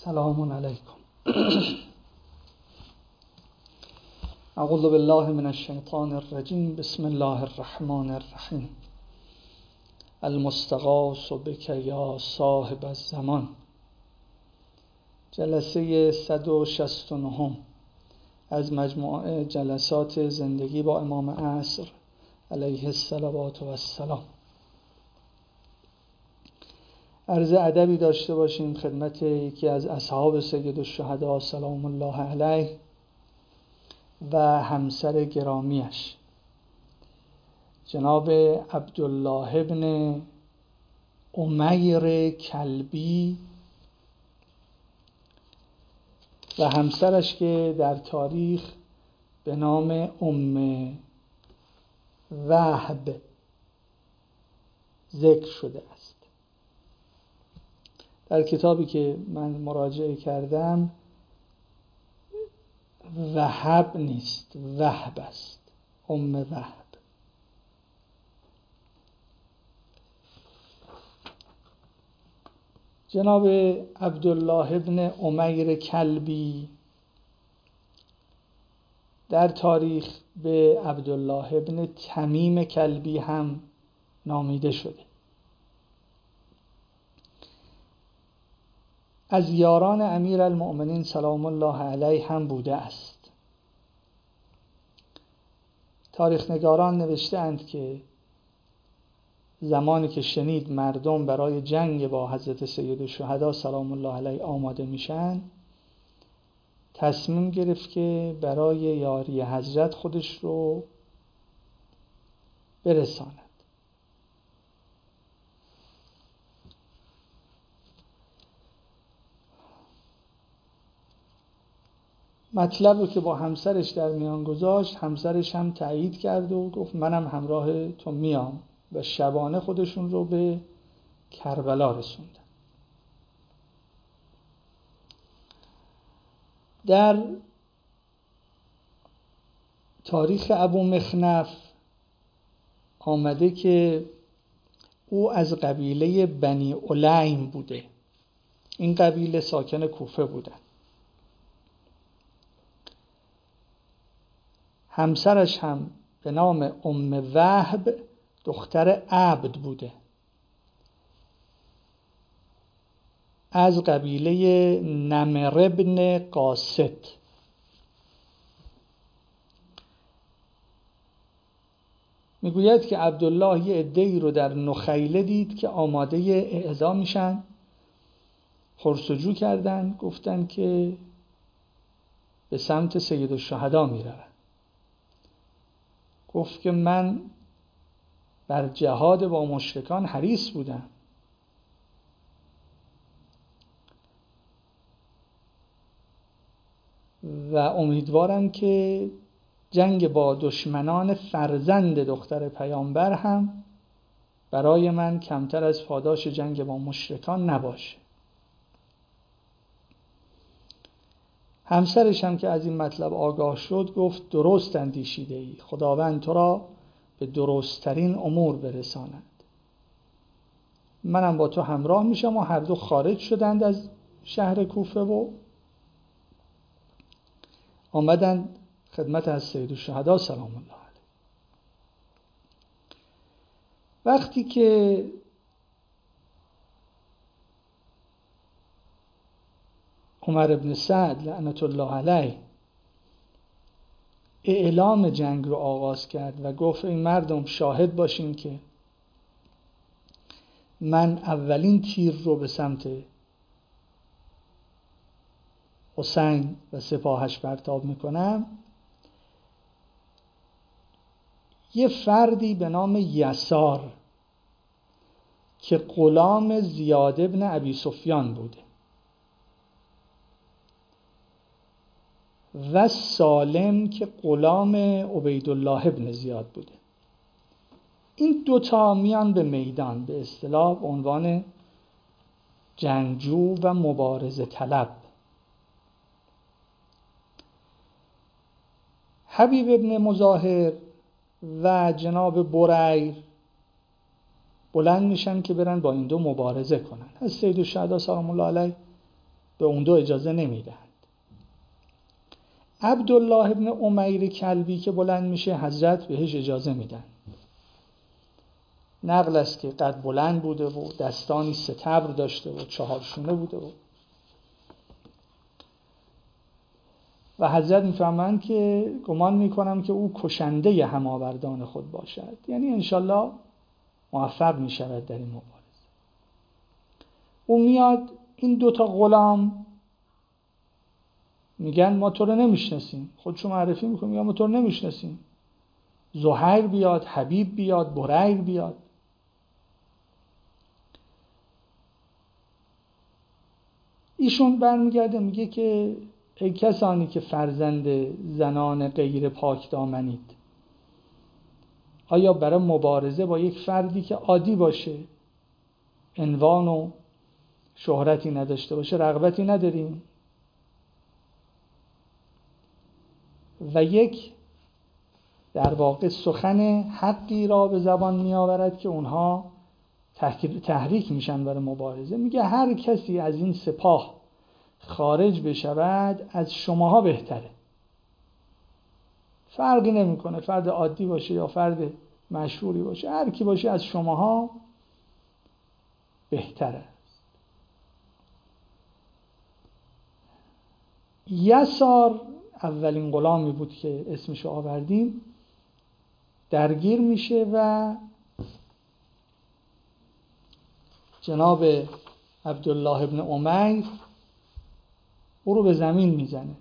سلام علیکم. اعوذ بالله من الشیطان الرجیم. بسم الله الرحمن الرحیم. المستغاث بک یا صاحب الزمان. جلسه 169 از مجموعه جلسات زندگی با امام عصر علیه الصلوات و السلام. عرض ادبی داشته باشیم خدمت یکی از اصحاب سید الشهدا سلام الله علیه و همسر گرامیش جناب عبدالله ابن امیر کلبی و همسرش که در تاریخ به نام ام وهب ذکر شده است. در کتابی که من مراجعه کردم وهب نیست، وهب است، ام وهب. جناب عبدالله ابن امیر کلبی در تاریخ به عبدالله ابن تمیم کلبی هم نامیده شده. از یاران امیر المؤمنین سلام الله علیه هم بوده است. تاریخ نگاران نوشته اند که زمانی که شنید مردم برای جنگ با حضرت سید الشهدا سلام الله علیه آماده میشن، تصمیم گرفت که برای یاری حضرت خودش رو برساند. مطلب رو که با همسرش در میان گذاشت، همسرش هم تایید کرد و گفت منم همراه تو میام و شبانه خودشون رو به کربلا رسوندن. در تاریخ ابو مخنف آمده که او از قبیله بنی علیم بوده. این قبیله ساکن کوفه بودن. همسرش هم به نام ام وهب دختر عبد بوده، از قبیله نمر ابن قاست. میگوید که عبدالله یه عده‌ای رو در نخیله دید که آماده اعزام میشن، پرسجو کردن، گفتن که به سمت سید الشهدا میرن. گفت که من بر جهاد با مشرکان حریص بودم و امیدوارم که جنگ با دشمنان فرزند دختر پیامبر هم برای من کمتر از پاداش جنگ با مشرکان نباشه. همسرش هم که از این مطلب آگاه شد گفت درست اندیشیده ای، خداوند تو را به درستترین امور برساند. منم با تو همراه میشم. و هر دو خارج شدند از شهر کوفه و آمدند خدمت از سید الشهدا سلام الله علیه. وقتی که عمر ابن سعد لعنت الله علیه اعلام جنگ رو آغاز کرد و گفت این مردم شاهد باشین که من اولین تیر رو به سمت حسین و سپاهش پرتاب میکنم، یه فردی به نام یسار که غلام زیاد ابن ابی سفیان بوده و سالم که غلام عبیدالله ابن زیاد بوده، این دوتا میان به میدان، به اصطلاح به عنوان جنگجو و مبارزه طلب. حبیب ابن مظاهر و جناب بریر بلند میشن که برن با این دو مبارزه کنن. از سید الشهدا سلام الله علیه به به اون دو اجازه نمیدهند. عبدالله ابن امیر کلبی که بلند میشه حضرت بهش اجازه میدن. نقل است که قد بلند بوده و دستانی ستبر داشته و 4 شونه بوده و حضرت میفهمند که گمان میکنم که او کشنده هماوردان خود باشد، یعنی انشالله موفق میشود در این مبارزه. او میاد، این 2 غلام میگن ما تو رو نمیشناسیم، خودشو معرفی میکنه، میگن ما تو رو نمیشناسیم. زهیر بیاد، حبیب بیاد، بریر بیاد. ایشون برمیگرده میگه که ای کسانی که فرزند زنان غیر پاک دامنید، آیا برای مبارزه با یک فردی که عادی باشه، عنوان و شهرتی نداشته باشه، رغبتی نداریم؟ و یک در واقع سخن حقی را به زبان می آورد که اونها تحریک میشن برای مبارزه. میگه هر کسی از این سپاه خارج بشود از شماها بهتره. فرقی نمیکنه فرد عادی باشه یا فرد مشهوری باشه، هر کی باشه از شماها بهتره. یسار اولین غلامی بود که اسمشو آوردیم، درگیر میشه و جناب عبدالله ابن امیر او رو به زمین میزنه.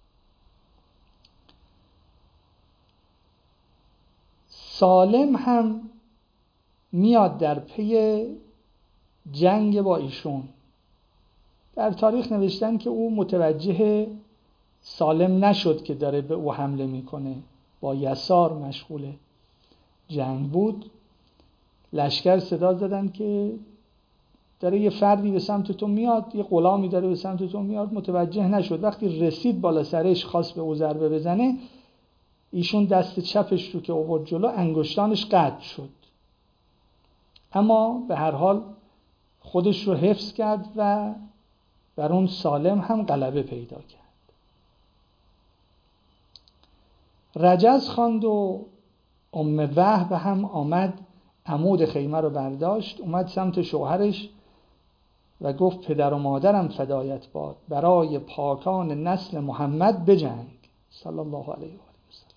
سالم هم میاد در پی جنگ با ایشون. در تاریخ نوشتن که او متوجه سالم نشد که داره به او حمله میکنه، با یسار مشغول جنگ بود. لشکر صدا زدن که داره یه فردی به سمت تو میاد، یه غلامی داره به سمت تو میاد. متوجه نشد. وقتی رسید بالا سرش خواست به او ضربه بزنه، ایشون دست چپش رو که آورد جلو انگشتانش قطع شد، اما به هر حال خودش رو حفظ کرد و بر اون سالم هم غلبه پیدا کرد. رجز خواند و ام وهب هم آمد، عمود خیمه رو برداشت، اومد سمت شوهرش و گفت پدر و مادرم فدایت باد، برای پاکان نسل محمد بجنگ صلی الله علیه و سلم.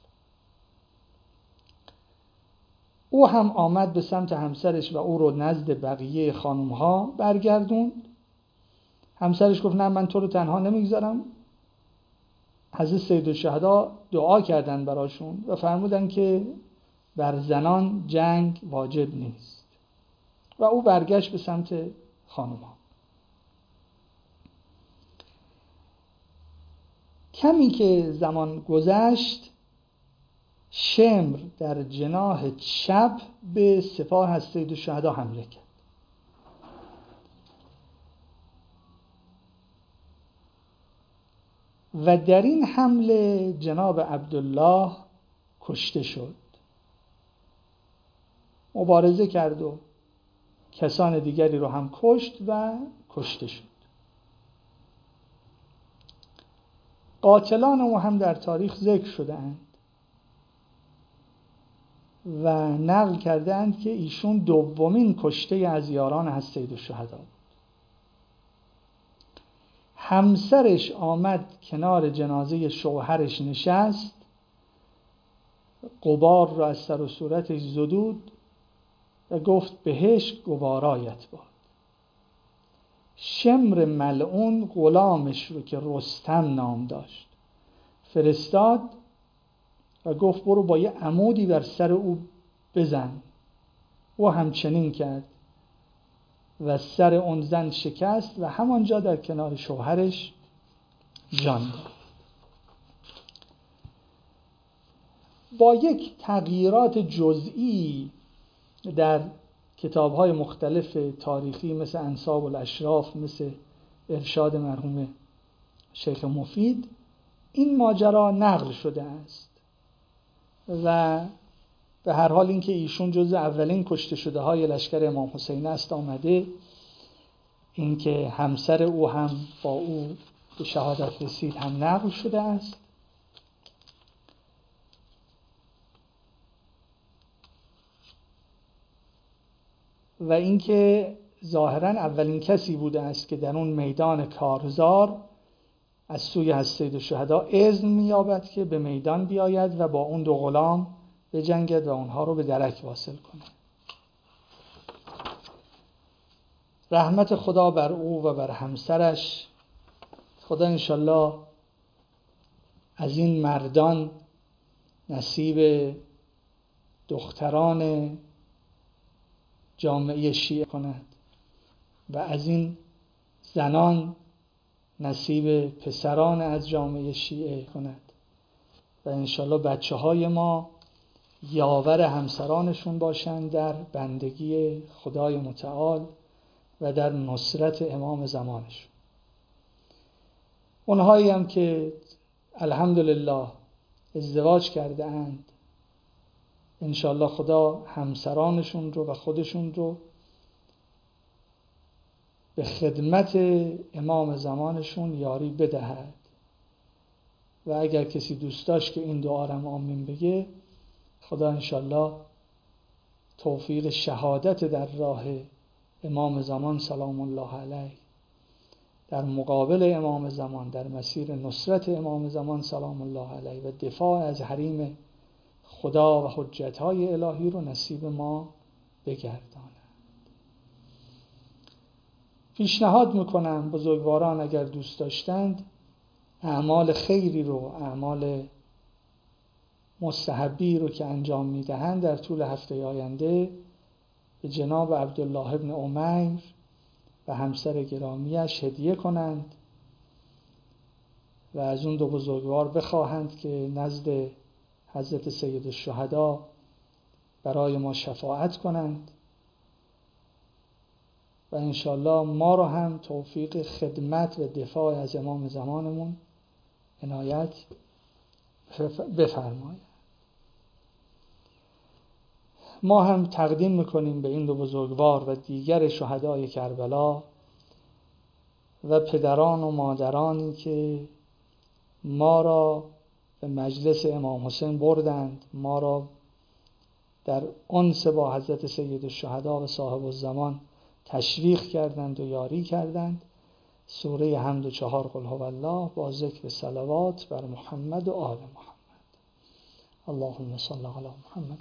او هم آمد به سمت همسرش و او رو نزد بقیه خانمها برگردوند. همسرش گفت نه من تو رو تنها نمیگذارم. حضرت سیدالشهدا دعا کردن براشون و فرمودن که بر زنان جنگ واجب نیست و او برگشت به سمت خانمها. کمی که زمان گذشت، شمر در جناح چپ به سپاه از سیدالشهدا حمله کرد. و در این حمله جناب عبدالله کشته شد. مبارزه کرد و کسان دیگری رو هم کشت و کشته شد. قاتلان او هم در تاریخ ذکر شده‌اند و نقل کرده‌اند که ایشون دومین کشته از یاران از سیدالشهدا بود. همسرش آمد کنار جنازه شوهرش نشست، غبار را از سر و صورتش زدود و گفت بهشت گوارایت باد. شمر ملعون غلامش رو که رستم نام داشت فرستاد و گفت برو با یه عمودی بر سر او بزن. او همچنین کرد و سر اون زن شکست و همانجا در کنار شوهرش جان داد. با یک تغییرات جزئی در کتاب‌های مختلف تاریخی مثل انساب الاشراف، مثل ارشاد مرحوم شیخ مفید، این ماجرا نقل شده است و به هر حال اینکه ایشون جز اولین کشته شده های لشکر امام حسین است آمده. اینکه همسر او هم با او به شهادت رسید هم نقل شده است. و اینکه ظاهراً اولین کسی بوده است که در اون میدان کارزار از سوی از سید الشهدا اذن می‌یابد که به میدان بیاید و با اون دو غلام بجنگد و اونها رو به درک واصل کنه. رحمت خدا بر او و بر همسرش. خدا انشالله از این مردان نصیب دختران جامعه شیعه کند و از این زنان نصیب پسران از جامعه شیعه کند و انشالله بچه های ما یاور همسرانشون باشند در بندگی خدای متعال و در نصرت امام زمانشون. اونهایی هم که الحمدلله ازدواج کرده اند، انشالله خدا همسرانشون رو و خودشون رو به خدمت امام زمانشون یاری بدهد. و اگر کسی دوست داشت که این دعا رو آمین بگه، خدا انشالله توفیق شهادت در راه امام زمان سلام الله علیه، در مقابل امام زمان، در مسیر نصرت امام زمان سلام الله علیه و دفاع از حریم خدا و حجتهای الهی رو نصیب ما بگرداند. پیشنهاد میکنم بزرگواران اگر دوست داشتند اعمال خیری رو، اعمال مستحبی رو که انجام میدهند در طول هفته آینده به جناب عبدالله ابن امیر و همسر گرامیش هدیه کنند و از اون دو بزرگوار بخواهند که نزد حضرت سید الشهدا برای ما شفاعت کنند و انشالله ما رو هم توفیق خدمت و دفاع از امام زمانمون عنایت بفرماید. ما هم تقدیم میکنیم به این دو بزرگوار و دیگر شهدای کربلا و پدران و مادرانی که ما را به مجلس امام حسین بردند، ما را در انس با حضرت سید الشهدا و صاحب الزمان تشویق کردند و یاری کردند. سوره حمد و 4 قل هو الله با ذکر صلوات بر محمد و آل محمد. اللهم صل علی محمد.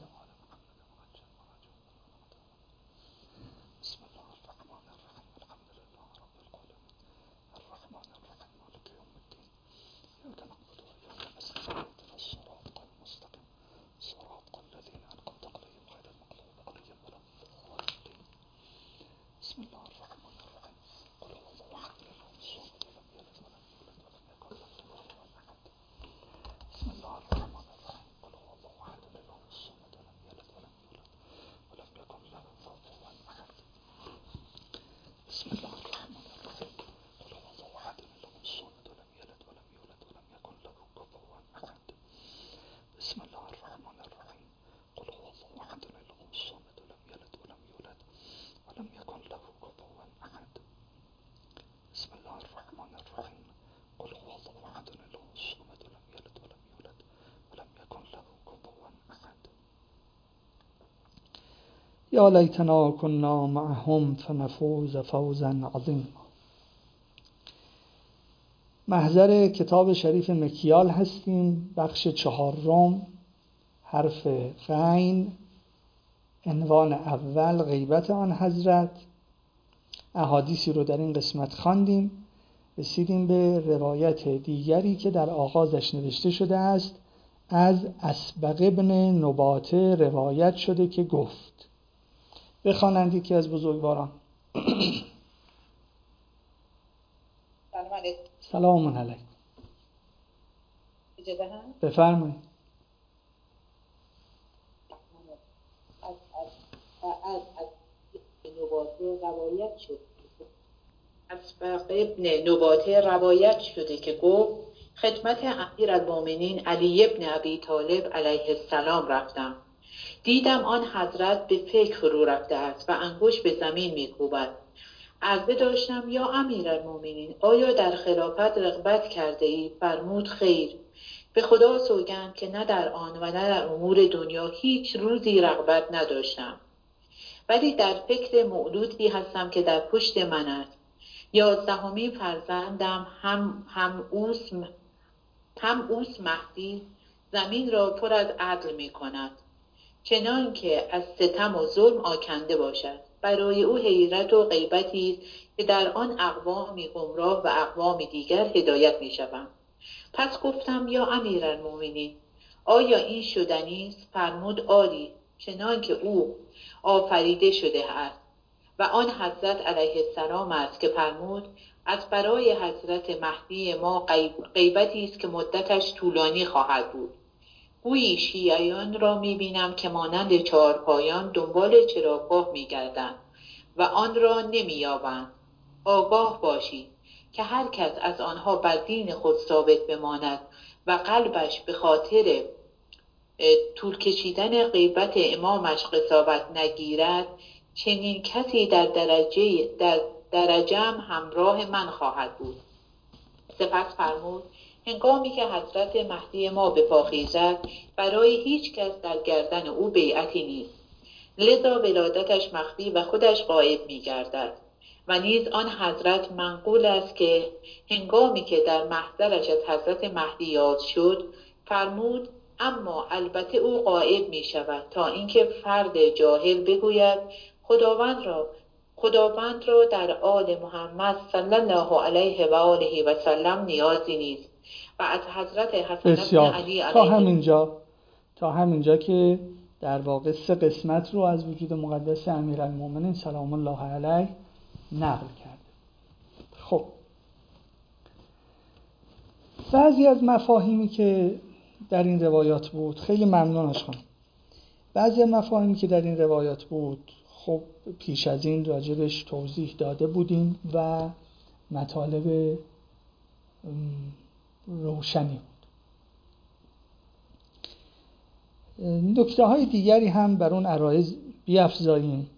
یا لیتنا کنا معهم فنفوز فوزا عظیما. محضر کتاب شریف مکیال هستیم، بخش 4، حرف غین، عنوان اول غیبت آن حضرت. احادیثی رو در این قسمت خواندیم، رسیدیم به روایت دیگری که در آغازش نوشته شده است. از اسبق ابن نباته روایت شده که گفت، بخوانند یکی از بزرگواران. سلام علیکم. بفرمایید. از نباته روایت شد، اسبق ابن نباته روایت شده که گفت خدمت امیرالمومنین علی ابن ابی طالب علیه السلام رفتم. دیدم آن حضرت به فکر فرو رفته است و انگشت به زمین می‌کوبد. عرضه داشتم یا امیرالمومنین آیا در خلافت رغبت کرده ای؟ فرمود خیر، به خدا سوگند که نه در آن و نه در امور دنیا هیچ روزی رغبت نداشتم، ولی در فکر مولودی هستم که در پشت من است. 11مین فرزندم هم اوس مهدی زمین را پر از عدل می کند، چنان که از ستم و ظلم آکنده باشد. برای او حیرت و غیبتی است که در آن اقوامی گمراه و اقوام دیگر هدایت می شوند. پس گفتم یا امیرالمومنین آیا این شدنی است؟ فرمود آری، چنان که او آفریده شده است و آن حضرت علیه السلام است که فرمود از برای حضرت مهدی ما غیبتی است که مدتش طولانی خواهد بود. گویی شیعیان را می‌بینم که مانند چهارپایان دنبال چراگاه می‌گردند و آن را نمی‌یابند. آگاه باشید که هر کس از آنها بر دین خود ثابت بماند و قلبش به خاطر طول کشیدن غیبت امامش قساوت نگیرد، چنین کسی در درجه‌ام همراه من خواهد بود. سپس فرمود هنگامی که حضرت مهدی ما به پا خیزد برای هیچ کس در گردن او بیعتی نیست، لذا ولادتش مخفی و خودش غایب می گردد. و نیز آن حضرت منقول است که هنگامی که در محضرش از حضرت مهدی یاد شد فرمود اما البته او غایب می شود تا اینکه فرد جاهل بگوید خداوند را در آل محمد صلی الله علیه و آله و سلم نیازی نیست. و از حضرت حسن بن علی تا همینجا که در واقع 3 قسمت رو از وجود مقدس امیرالمومنین سلام الله علیه نقل کرده. خب بعضی از مفاهیمی که در این روایات بود، خیلی ممنون از خانم، بعضی از مفاهیمی که در این روایات بود خب پیش از این راجبش توضیح داده بودیم و مطالب روشنی بود. نکته های دیگری هم بر اون عرایض بیفزاییم.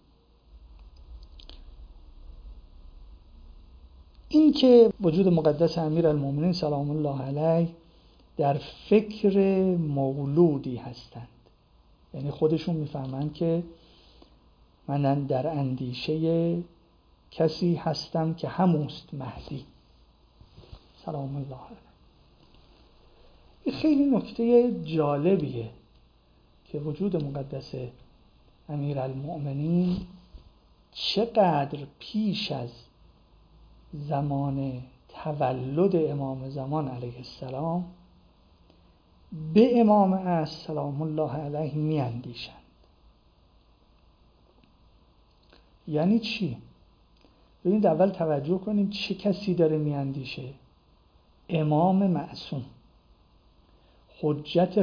این که وجود مقدس امیرالمومنین سلام الله علیه در فکر مولودی هستند، یعنی خودشون میفهمند که من در اندیشه کسی هستم که هموست مهدی سلام الله علیه. این خیلی نکته جالبیه که وجود مقدس امیرالمؤمنین چقدر پیش از زمان تولد امام زمان علیه السلام به امام اصل سلام الله علیه می اندیشند. یعنی چی؟ ببینید اول توجه کنید چه کسی داره می اندیشه. امام معصوم، حجت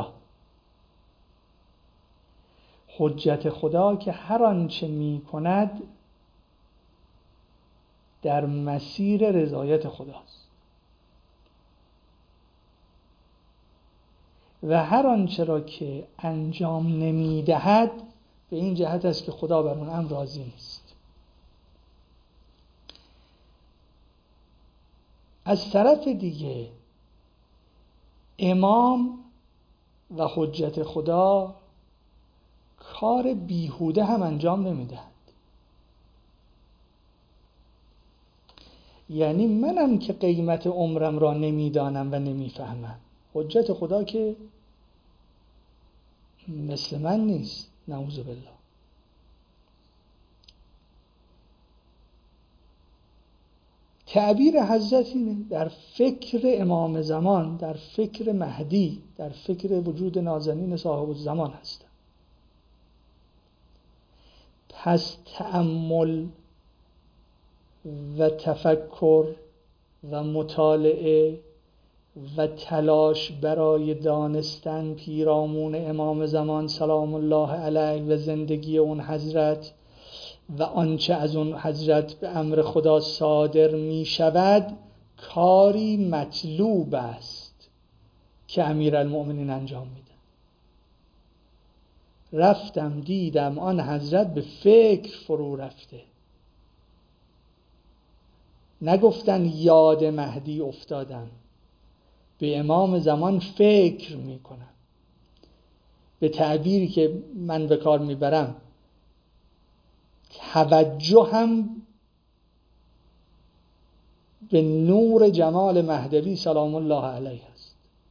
خدا که هر آنچه می کند در مسیر رضایت خداست و هر آنچه را که انجام نمی دهد به این جهت است که خدا بر اون امر راضی نیست. از طرف دیگه امام و حجت خدا کار بیهوده هم انجام نمیدهد. یعنی منم که قیمت عمرم را نمیدانم و نمیفهمم، حجت خدا که مثل من نیست، نعوذ بالله. تعبیر حضرت اینه در فکر امام زمان، در فکر مهدی، در فکر وجود نازنین صاحب الزمان هستم. پس تأمل و تفکر و مطالعه و تلاش برای دانستن پیرامون امام زمان سلام الله علیه و زندگی اون حضرت و آنچه از اون حضرت به امر خدا صادر می شود کاری مطلوب است که امیرالمؤمنین انجام میده. رفتم دیدم آن حضرت به فکر فرو رفته نگفتن یاد مهدی افتادم، به امام زمان فکر میکنم. به تعبیری که من به کار میبرم، توجه هم به نور جمال مهدوی سلام الله علیه است.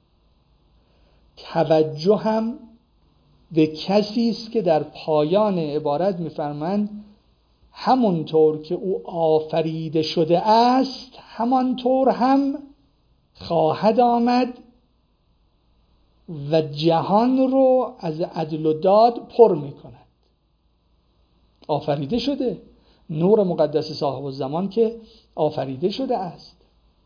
توجه هم به کسی است که در پایان عبارت میفرمایند همونطور که او آفریده شده است همانطور هم خواهد آمد و جهان رو از عدل و داد پر میکند. آفریده شده، نور مقدس صاحب الزمان که آفریده شده است.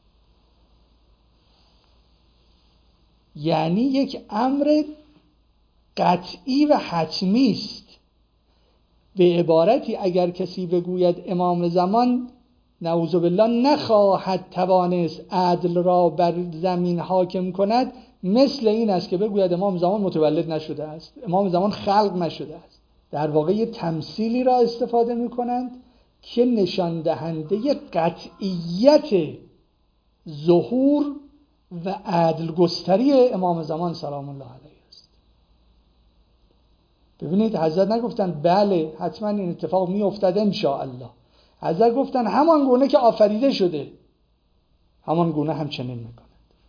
یعنی یک امر قطعی و حتمی است. به عبارتی اگر کسی بگوید امام زمان نعوذ بالله نخواهد توانست عدل را بر زمین حاکم کند، مثل این است که بگوید امام زمان متولد نشده است، امام زمان خلق نشده است. در واقع یه تمثیلی را استفاده می کنند که نشان دهنده قطعیت ظهور و عدل گستری امام زمان سلام الله علیه است. ببینید حضرت نگفتن بله حتما این اتفاق می افتد ان شاء الله. حضرت گفتن همان گونه که آفریده شده همان گونه همچنین میکنند.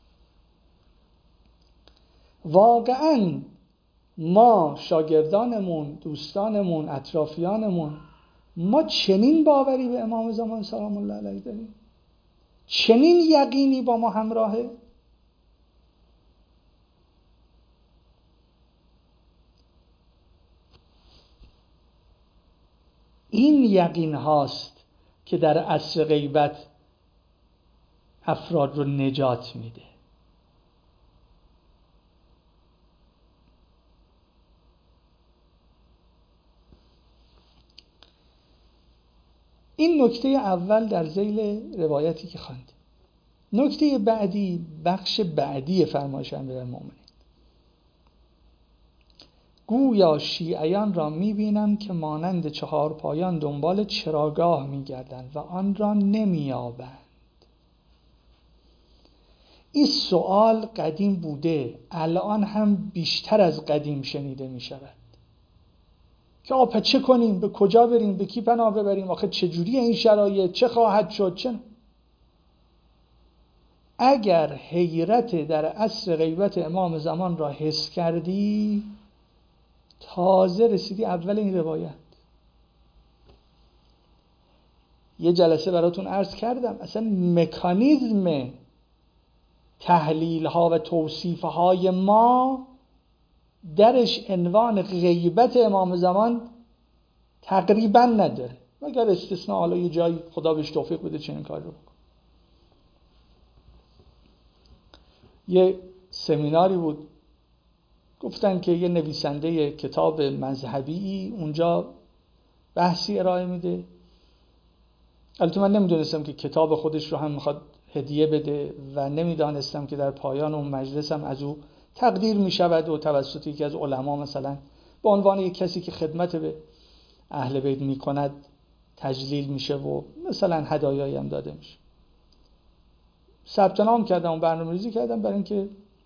واقعا ما شاگردانمون، دوستانمون، اطرافیانمون، ما چنین باوری به امام زمان سلام الله علیه داریم؟ چنین یقینی با ما همراهه؟ این یقین هاست که در عصر غیبت افراد رو نجات میده. این نکته اول در ذیل روایتی که خواندیم. نکته بعدی، بخش بعدی فرمایش امیرالمومنین: گویا شیعیان را میبینم که مانند 4 پایان دنبال چراگاه میگردند و آن را نمییابند. این سوال قدیم بوده، الان هم بیشتر از قدیم شنیده میشود که آقا چه کنیم، به کجا بریم، به کی پناه ببریم، آخه چجوری این شرایط، چه خواهد شد، چه. اگر حیرت در عصر غیبت امام زمان را حس کردی، تازه رسیدی اول این روایت. یه جلسه براتون عرض کردم اصلا مکانیزم تحلیل ها و توصیف های ما درش عنوان غیبت امام زمان تقریبا نداره، مگر استثناء حالا یه جایی خدا بهش توفیق بده چنین کاری رو بکن. یه سمیناری بود، گفتن که یه نویسنده کتاب مذهبی اونجا بحثی ارائه میده. البته من نمیدونستم که کتاب خودش رو هم میخواد هدیه بده و نمیدانستم که در پایان اون مجلس هم از او تقدیر میشود و توسط یکی از علما مثلا به عنوان یک کسی که خدمت به اهل بیت میکند تجلیل میشه و مثلا هدایایی هم داده میشه. ثبت نام کردم و برنامه‌ریزی کردم برای اینکه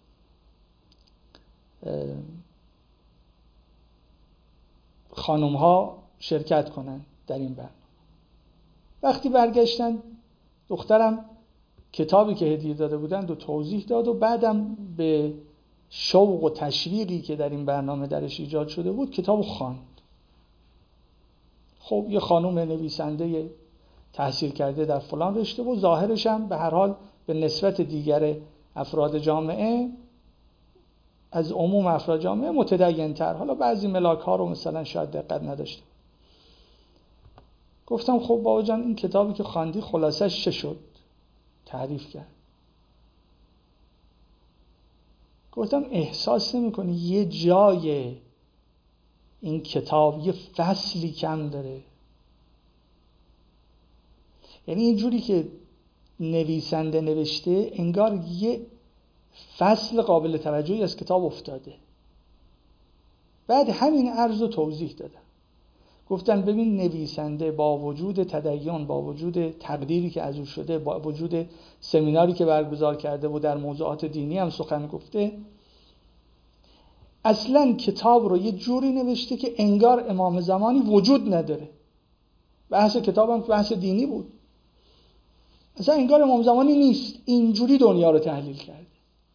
خانم ها شرکت کنن در این برنامه. وقتی برگشتن دخترم کتابی که هدیه داده بودند و توضیح داد و بعدم به شوق و تشویقی که در این برنامه درش ایجاد شده بود کتابو خواند. خب یه خانم نویسنده تحصیل کرده در فلان رشته و ظاهرش هم به هر حال به نسبت دیگر افراد جامعه از عموم افراد جامعه متدین‌تر، حالا بعضی ملاک ها رو مثلا شاید دقت نداشته. گفتم خب بابا جان این کتابی که خواندی خلاصش چه شد؟ تعریف کرد. گفتم احساس نمی‌کنی یه جای این کتاب یه فصلی کم داره؟ یعنی اینجوری که نویسنده نوشته انگار یه فصل قابل توجهی از کتاب افتاده. بعد همین عرض و توضیح دادم. گفتن ببین نویسنده با وجود تدین، با وجود تقدیری که از او شده، با وجود سمیناری که برگزار کرده و در موضوعات دینی هم سخن گفته، اصلا کتاب رو یه جوری نوشته که انگار امام زمانی وجود نداره. بحث کتاب هم بحث دینی بود، اصلا انگار امام زمانی نیست، اینجوری دنیا رو تحلیل کرده.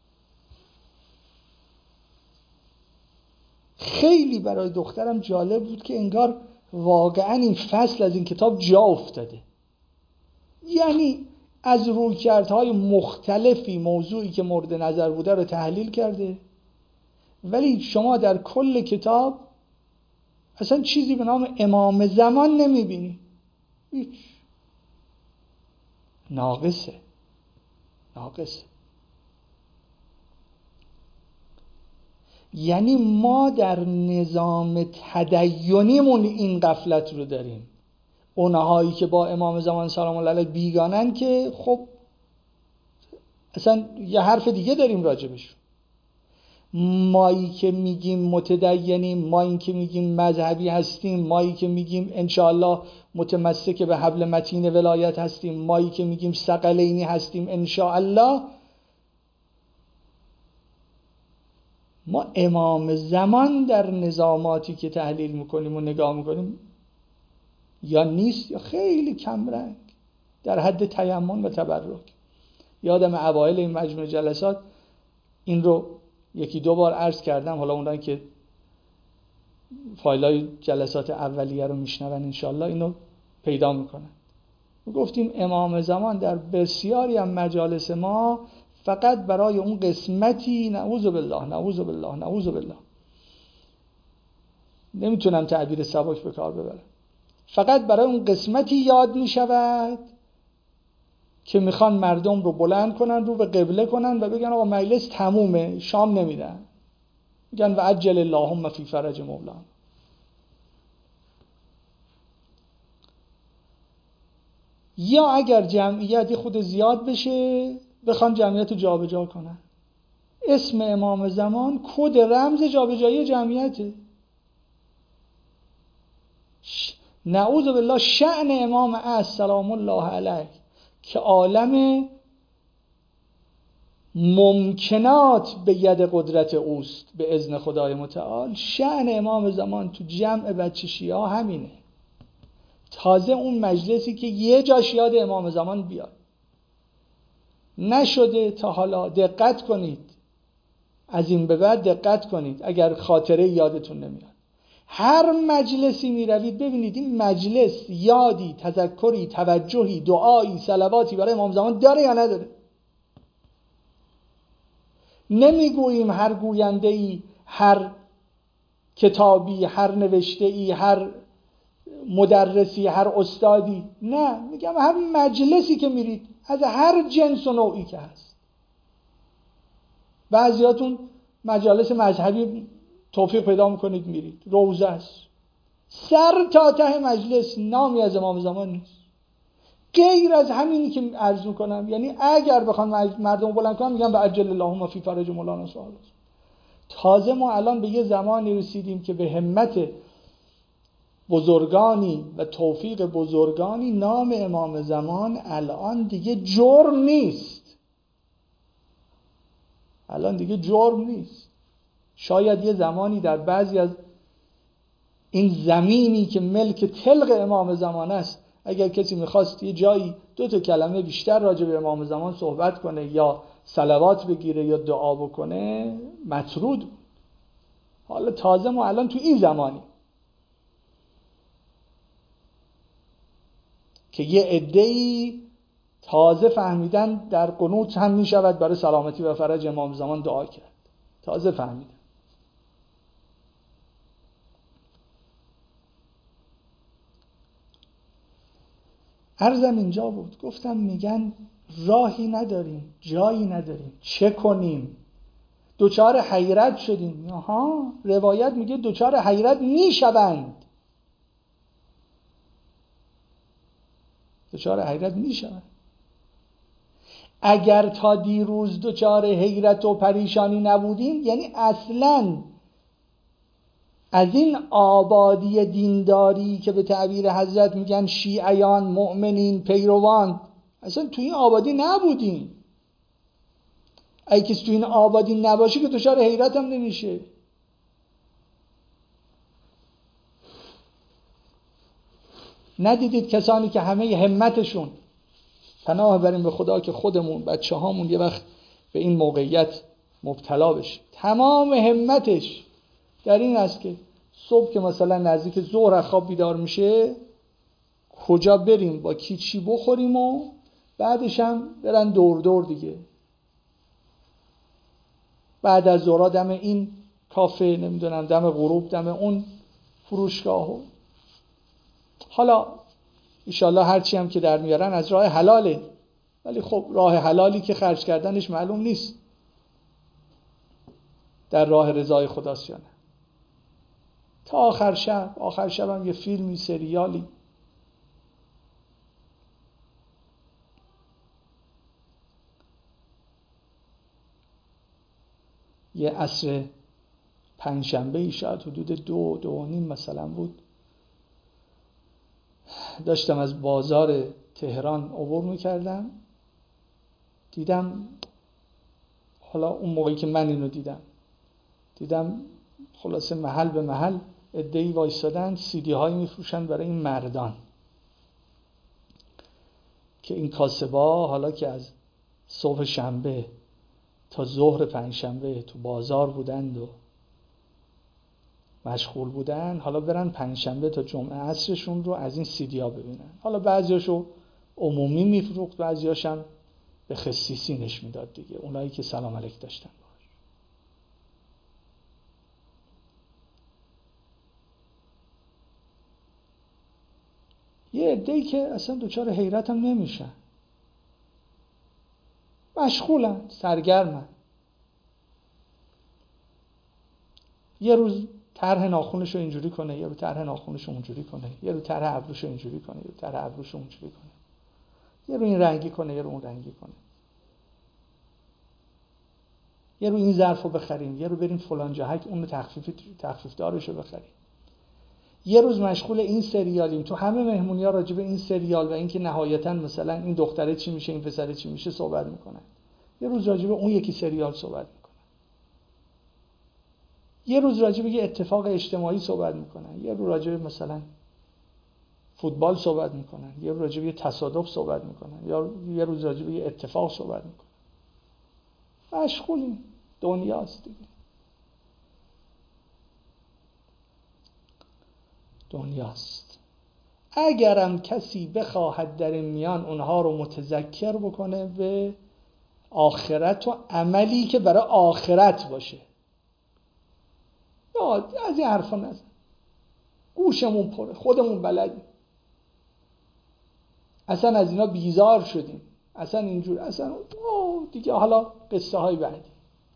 خیلی برای دخترم جالب بود که انگار واقعا این فصل از این کتاب جا افتاده، یعنی از رویکردهای مختلفی موضوعی که مورد نظر بوده رو تحلیل کرده، ولی شما در کل کتاب اصلا چیزی به نام امام زمان نمیبینی. هیچ. ناقصه. یعنی ما در نظام تدینیمون این غفلت رو داریم. اونهایی که با امام زمان سلام الله علیه بیگانن که خب اصلا یه حرف دیگه داریم راجبشون. مایی که میگیم متدینیم، مایی که میگیم مذهبی هستیم، مایی که میگیم انشاءالله متمسک به حبل متین ولایت هستیم، مایی که میگیم ثقلینی هستیم انشاءالله، ما امام زمان در نظاماتی که تحلیل میکنیم و نگاه میکنیم یا نیست یا خیلی کم رنگ، در حد تیمم و تبرک. یادم اوایل این مجموعه جلسات این رو یکی دو بار عرض کردم، حالا اونایی که فایلای جلسات اولیه رو میشنون انشالله اینو پیدا میکنن. گفتیم امام زمان در بسیاری از مجالس ما فقط برای اون قسمتی، نعوذ بالله نمیتونم تعبیر سبک به کار ببرم، فقط برای اون قسمتی یاد میشود که میخوان مردم رو بلند کنن، رو به قبله کنن و بگن آقا مجلس تمومه، شام نمیدن، میگن و عجل اللهم فی فرج مولانا. یا اگر جمعیتی خود زیاد بشه بخوان جمعیت رو جابجا کنن. اسم امام زمان کد رمز جابجایی جمعیته. نعوذ بالله شأن امام سلام الله علیه که عالم ممکنات به ید قدرت اوست به اذن خدای متعال، شأن امام زمان تو جمع بچه شیعه همینه. تازه اون مجلسی که یه جاش یاد امام زمان بیاد نشده تا حالا، دقت کنید، از این به بعد دقت کنید اگر خاطره یادتون نمیاد، هر مجلسی می روید ببینید این مجلس یادی، تذکری، توجهی، دعایی، صلواتی برای امام زمان داره یا نداره. نمیگوییم هر گوینده‌ای، هر کتابی، هر نوشته‌ای، هر مدرسی، هر استادی، نه، میگم هر مجلسی که میرید از هر جنس و نوعی که هست. بعضیاتون مجالس مذهبی توفیق پیدا میکنید میرید، روزه است، سر تا ته مجلس نامی از امام زمان نیست، غیر از همینی که عرض میکنم. یعنی اگر بخوان مردم بلند کنن میگن به عجل اللهم فی فرج مولانا سوال. تازه ما الان به یه زمانی رسیدیم که به همت بزرگانی و توفیق بزرگانی نام امام زمان الان دیگه جرم نیست. الان دیگه جرم نیست. شاید یه زمانی در بعضی از این زمینی که ملک تلق امام زمان است، اگر کسی میخواست یه جایی 2 کلمه بیشتر راجع به امام زمان صحبت کنه یا صلوات بگیره یا دعا بکنه مطرود. حالا تازه ما الان تو این زمانی که یه عده‌ای تازه فهمیدن در قنوت هم میشود برای سلامتی و فرج امام زمان دعا کرد. تازه فهمیدن. عرضم اینجا بود، گفتم میگن راهی نداریم، جایی نداریم، چه کنیم؟ دوچار حیرت شدیم. آها، روایت میگه دوچار حیرت میشوند. دوچار حیرت میشوند. اگر تا دیروز دوچار حیرت و پریشانی نبودیم، یعنی اصلاً از این آبادی دینداری که به تعبیر حضرت میگن شیعیان، مؤمنین، پیروان، اصلا توی این آبادی نبودیم. اگه کسی توی این آبادی نباشه که دچار حیرت هم نمیشه. ندیدید کسانی که همه همتشون، پناه بریم به خدا که خودمون، بچه هامون یه وقت به این موقعیت مبتلا بشه، تمام همتش در این است که صبح که مثلا نزدیک ظهر از خواب بیدار میشه کجا بریم، با کی چی بخوریم و بعدش هم برن دور دور دیگه. بعد از ظهر دم این کافه، نمیدونم دم غروب دم اون فروشگاه. حالا انشالله هرچی هم که در میارن از راه حلاله، ولی خب راه حلالی که خرج کردنش معلوم نیست در راه رضای خداست یا نه. تا آخر شب هم یه فیلمی، سریالی. یه عصر پنجشنبه شاید حدود 2:30 مثلا بود، داشتم از بازار تهران عبور میکردم، دیدم، حالا اون موقعی که من اینو دیدم خلاصه محل به محل عده‌ای وایسادن CD هایی میفروشن برای این مردان که این کاسبا حالا که از صبح شنبه تا ظهر پنجشنبه تو بازار بودند و مشغول بودن، حالا برن پنجشنبه تا جمعه عصرشون رو از این CD ها ببینن. حالا بعضیاشو عمومی میفروخت، بعضیاش هم به خصیصی نش میداد دیگه، اونایی که سلام علیک داشتن باش. یه عده‌ای که اصلا دوچار حیرت هم نمیشن، مشغولن، سرگرمن. یه روز طرح ناخونش رو اینجوری کنه، یه رو طرح ناخونش رو اونجوری کنه، یه رو طرح ابروش رو اینجوری کنه، یه رو طرح ابروش رو اونجوری کنه، یه رو این رنگی کنه، یه رو اون رنگی کنه، یه رو این ظرف رو بخریم، یه رو بریم فلان جاهک اون تخفیف دارش رو بخریم. یه روز مشغول این سریالیم، تو همه مهمونی‌ها راجع به این سریال و اینکه نهایتاً مثلا این دختره چی میشه، این پسره چی میشه صحبت میکنن. یه روز راجع به اون یکی سریال صحبت میکنن. یه روز راجع به یه اتفاق اجتماعی صحبت میکنن، یه روز راجع به مثلا فوتبال صحبت میکنن، یه روز راجع به یه تصادف صحبت میکنن، یا یه روز راجع به یه اتفاق صحبت میکنن. مشغولیم، دنیاست دیگه. دنیاست. اگرم کسی بخواهد در این میان اونها رو متذکر بکنه به آخرت و عملی که برای آخرت باشه، یا از این حرفا نزن، گوشمون پره، خودمون بلدیم، اصلا از اینا بیزار شدیم، اصلا اینجور، اصلا دیگه. حالا قصه های بعدی.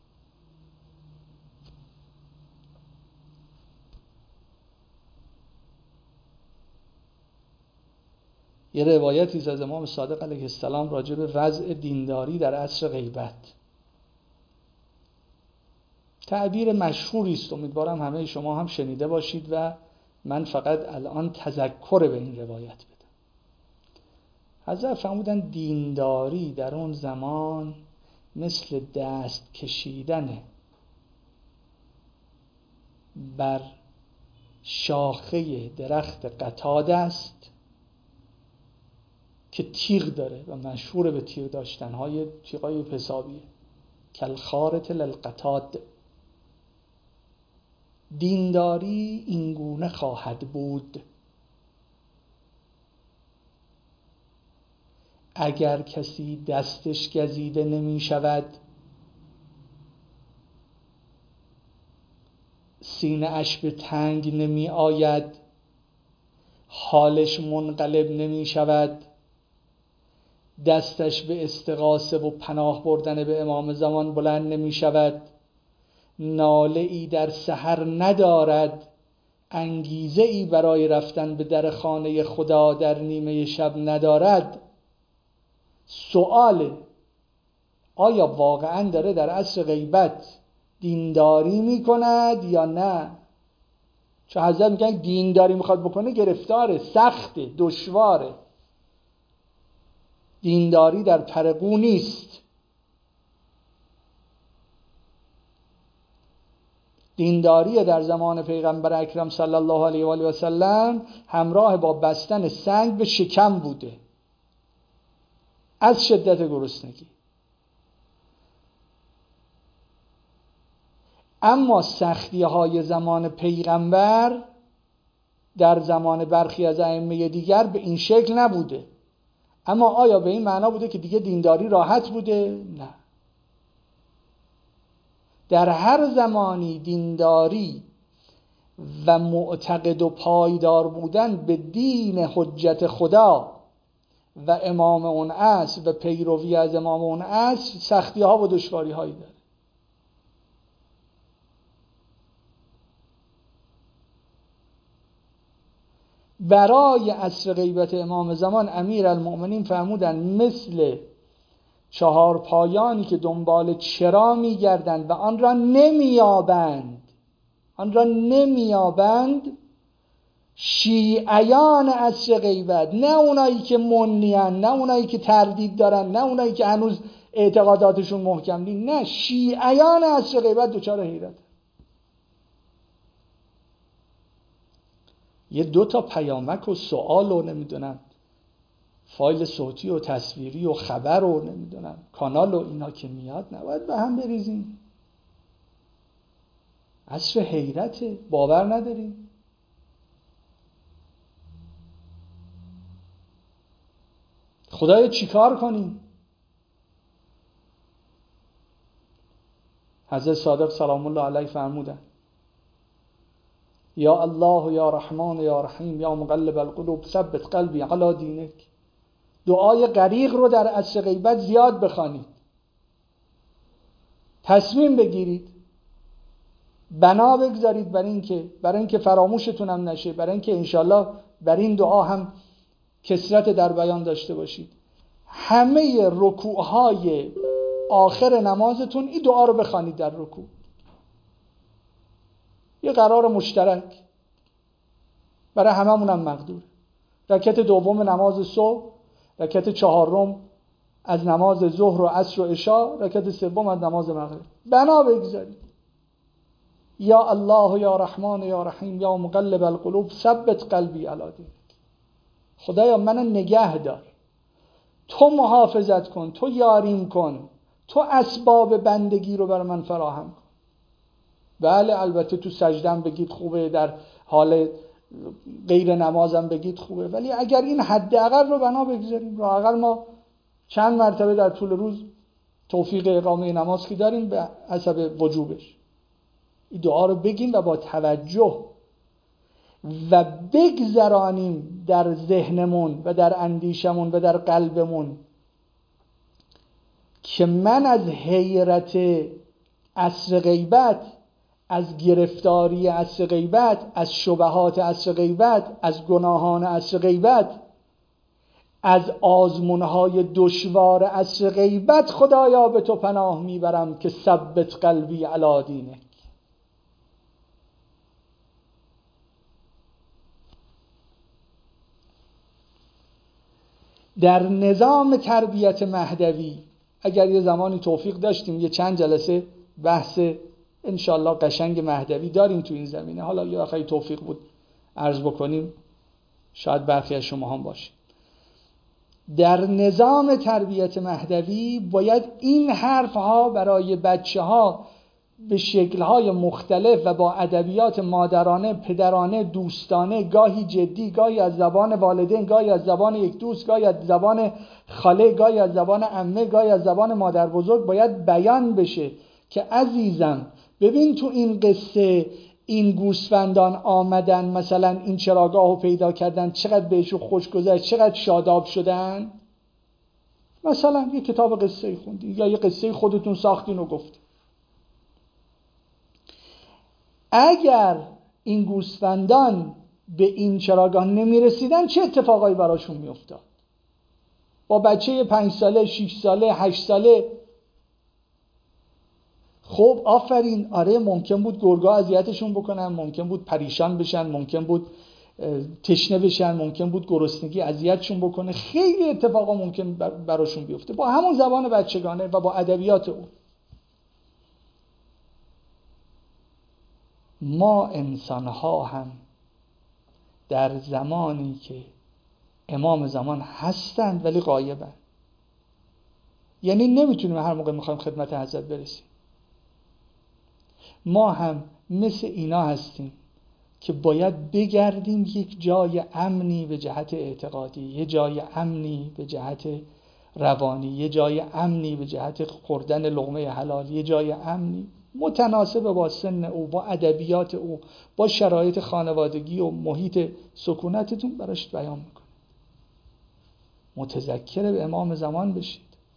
یه روایتی از امام صادق علیه السلام راجع به وضع دینداری در عصر غیبت، تعبیر مشهوری است، امیدوارم همه شما هم شنیده باشید و من فقط الان تذکر به این روایت بدم. حضرت فرمودن دینداری در اون زمان مثل دست کشیدن بر شاخه درخت قطاد است که تیغ داره و مشهور به تیغ داشتنهای تیغای حسابیه، کالخارط للقطاد. دینداری اینگونه خواهد بود اگر کسی دستش گزیده نمی شود، سینه اش به تنگ نمی آید، حالش منقلب نمی شود، دستش به استغاثه و پناه بردن به امام زمان بلند نمی شود، ناله ای در سحر ندارد، انگیزه ای برای رفتن به در خانه خدا در نیمه شب ندارد. سؤال آیا واقعا داره در عصر غیبت دینداری می کند یا نه؟ چون حضرت میگن دینداری میخواد بکنه گرفتاره، سخته، دشواره. دینداری در پرقو نیست. دینداری در زمان پیغمبر اکرم صلی الله علیه و آله و سلم همراه با بستن سنگ به شکم بوده از شدت گرسنگی. اما سختی های زمان پیغمبر در زمان برخی از ائمه دیگر به این شکل نبوده. اما آیا به این معنا بوده که دیگه دینداری راحت بوده؟ نه. در هر زمانی دینداری و معتقد و پایدار بودن به دین حجت خدا و امام اون عصر و پیروی از امام اون عصر سختی ها و دشواری هایی داره. برای عصر غیبت امام زمان امیرالمؤمنین فرمودن مثل 4 پایانی که دنبال چرا میگردند و آن را نمییابند، شیعیان عصر غیبت، نه اونایی که منیان، نه اونایی که تردید دارن، نه اونایی که هنوز اعتقاداتشون محکم نیست، نه، شیعیان عصر غیبت دچار حیرت. یه 2 تا پیامک و سوال و نمیدونم فایل صوتی و تصویری و خبر و نمیدونم کانال و اینا که میاد نباید به هم بریزیم. عصر حیرته، باور نداریم. خدایا چیکار کنیم؟ حضرت صادق سلام الله علیه فرمودن یا الله یا رحمان یا رحیم یا مقلب القلوب ثبت قلبی علی دینک. دعای غریق رو در عصر غیبت زیاد بخوانید. تصمیم بگیرید، بنا بگذارید برای اینکه فراموشتون هم نشه، برای اینکه انشالله بر این دعا هم کثرت در بیان داشته باشید. همه رکوعهای آخر نمازتون این دعا رو بخوانید در رکوع. یه قرار مشترک برای هممون هم مقدور. رکعت دوم نماز صبح، رکعت 4 از نماز ظهر و عصر و عشاء، رکعت 3 از نماز مغرب. بنا بگذارید یا الله یا رحمان یا رحیم یا مقلب القلوب ثبت قلبی علی دینک. خدایا منو نگه دار، تو محافظت کن، تو یاریم کن، تو اسباب بندگی رو برای من فراهم کن. بله البته تو سجدم بگید خوبه، در حال غیر نمازم بگید خوبه، ولی اگر این حداقل رو بنا بگذاریم، راحل ما چند مرتبه در طول روز توفیق اقامه نماز که داریم به حسب وجوبش، این دعا رو بگیم و با توجه و بگذرانیم در ذهنمون و در اندیشمون و در قلبمون که من از حیرت عصر غیبت، از گرفتاری عصر غیبت، از شبهات عصر غیبت، از گناهان عصر غیبت، از آزمونهای دشوار عصر غیبت خدایا به تو پناه میبرم که ثبت قلبی علی دینک. در نظام تربیت مهدوی اگر یه زمانی توفیق داشتیم یه چند جلسه بحث انشالله قشنگ مهدوی داریم تو این زمینه، حالا یه وقتی توفیق بود عرض بکنیم، شاید برخی از شما هم باشه. در نظام تربیت مهدوی باید این حرفها برای بچه ها به شکل‌های مختلف و با ادبیات مادرانه، پدرانه، دوستانه، گاهی جدی، گاهی از زبان والدین، گاهی از زبان یک دوست، گاهی از زبان خاله، گاهی از زبان عمه، گاهی از زبان مادر بزرگ باید بیان بشه که عزیزم ببین تو این قصه این گوسفندان آمدن مثلا این چراگاه رو پیدا کردن، چقدر بهشون خوش گذشت، چقدر شاداب شدن. مثلا یه کتاب قصه خوندی یا یه قصه خودتون ساختین و گفتین. اگر این گوسفندان به این چراگاه نمی رسیدن چه اتفاقایی براشون می افتاد؟ با بچه 5 ساله، 6 ساله، 8 ساله خب آفرین، آره ممکن بود گرگا اذیتشون بکنن، ممکن بود پریشان بشن، ممکن بود تشنه بشن، ممکن بود گرسنگی اذیتشون بکنه، خیلی اتفاقا ممکن براشون بیفته با همون زبان بچگانه و با ادبیات اون. ما انسان‌ها هم در زمانی که امام زمان هستند ولی غایبند، یعنی نمیتونیم هر موقع میخوایم خدمت حضرت برسیم. ما هم مثل اینا هستیم که باید بگردیم یک جای امنی به جهت اعتقادی، یه جای امنی به جهت روانی، یه جای امنی به جهت خوردن لقمه حلال، یه جای امنی متناسب با سن او، با ادبیات او، با شرایط خانوادگی و محیط سکونتتون براش بیان میکنه. متذکر به امام زمان بشید.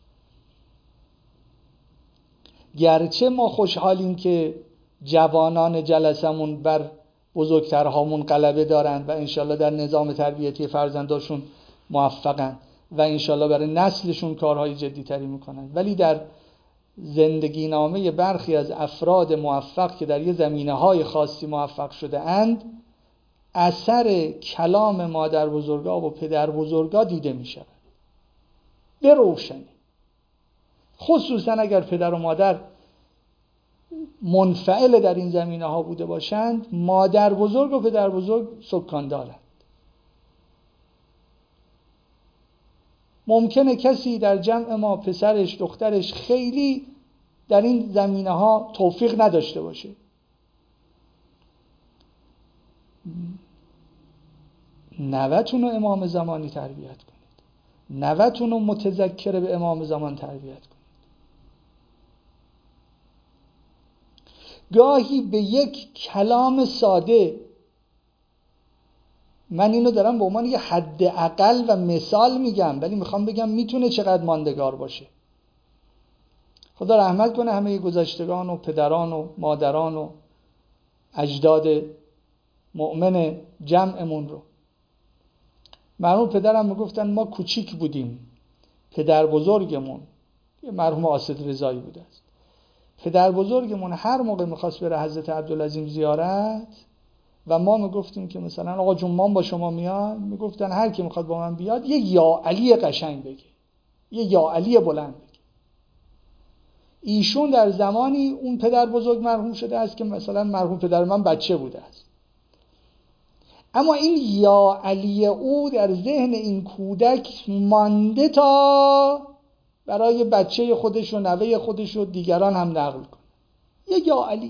گرچه ما خوشحالیم که جوانان جلسمون بر بزرگترهامون غلبه دارن و انشالله در نظام تربیتی فرزنداشون موفقن و انشالله برای نسلشون کارهای جدیتری میکنن، ولی در زندگی نامه برخی از افراد موفق که در یه زمینه‌های خاصی موفق شده اند، اثر کلام مادر بزرگا و پدر بزرگا دیده میشود به روشنی. خصوصا اگر پدر و مادر منفعل در این زمینه‌ها بوده باشند، مادر بزرگ و پدر بزرگ سکان دارند. ممکنه کسی در جمع ما پسرش دخترش خیلی در این زمینه‌ها توفیق نداشته باشه، نوه‌تون رو امام زمانی تربیت کنید، نوه‌تون رو متذکر به امام زمان تربیت کنید. گاهی به یک کلام ساده، من اینو دارم به عنوان یه حد اقل و مثال میگم، ولی میخوام بگم میتونه چقدر ماندگار باشه. خدا رحمت کنه همه گذشتگان و پدران و مادران و اجداد مؤمن جمعمون رو. مرحوم پدرم میگفتن ما کوچیک بودیم، پدر بزرگمون، یه مرحوم آسد رضایی بوده است، پدر بزرگمون هر موقع میخواست بره حضرت عبدالعظیم زیارت و ما میگفتیم که مثلا آقا جون با شما میاد، میگفتن هر کی میخواد با من بیاد یه یا علی قشنگ بگه، یه یا علی بلند بگه. ایشون در زمانی اون پدر بزرگ مرحوم شده است که مثلا مرحوم پدر من بچه بوده است، اما این یا علی او در ذهن این کودک مانده تا برای بچه خودش و نوه خودش و دیگران هم نقل کنه. یه یا علی.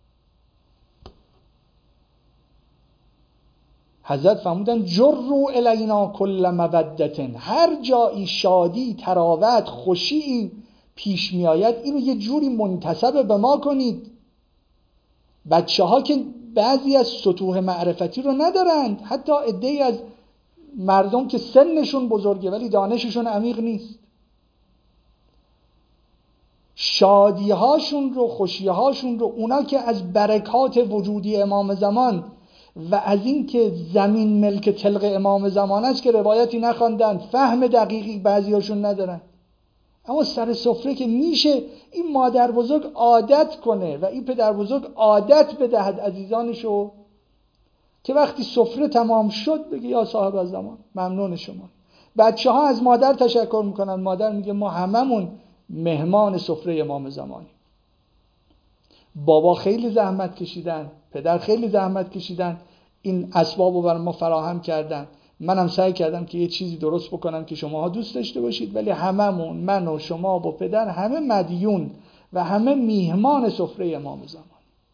حضرت فرمودن جروا الینا کل مودتن، هر جایی شادی، تراوت، خوشی پیش می آید اینو یه جوری منتسب به ما کنید. بچه ها که بعضی از سطوح معرفتی رو ندارند، حتی عده‌ای از مردم که سنشون بزرگه ولی دانششون عمیق نیست، شادیهاشون رو، خوشیهاشون رو، اونا که از برکات وجودی امام زمان و از این که زمین ملک تلق امام زمان است که روایتی نخواندن، فهم دقیقی بعضیاشون ندارن، اما سر سفره که میشه این مادر بزرگ عادت کنه و این پدر بزرگ عادت بدهد عزیزانشو که وقتی سفره تمام شد بگه یا صاحب الزمان ممنون شما. بچه ها از مادر تشکر میکنن، مادر میگه ما هممون مهمان سفره امام زمانی. بابا خیلی زحمت کشیدن، پدر خیلی زحمت کشیدن، این اسباب رو برای ما فراهم کردن، منم سعی کردم که یه چیزی درست بکنم که شماها دوست داشته باشید، ولی هممون، من و شما و پدر، همه مدیون و همه میهمان سفره امام زمان.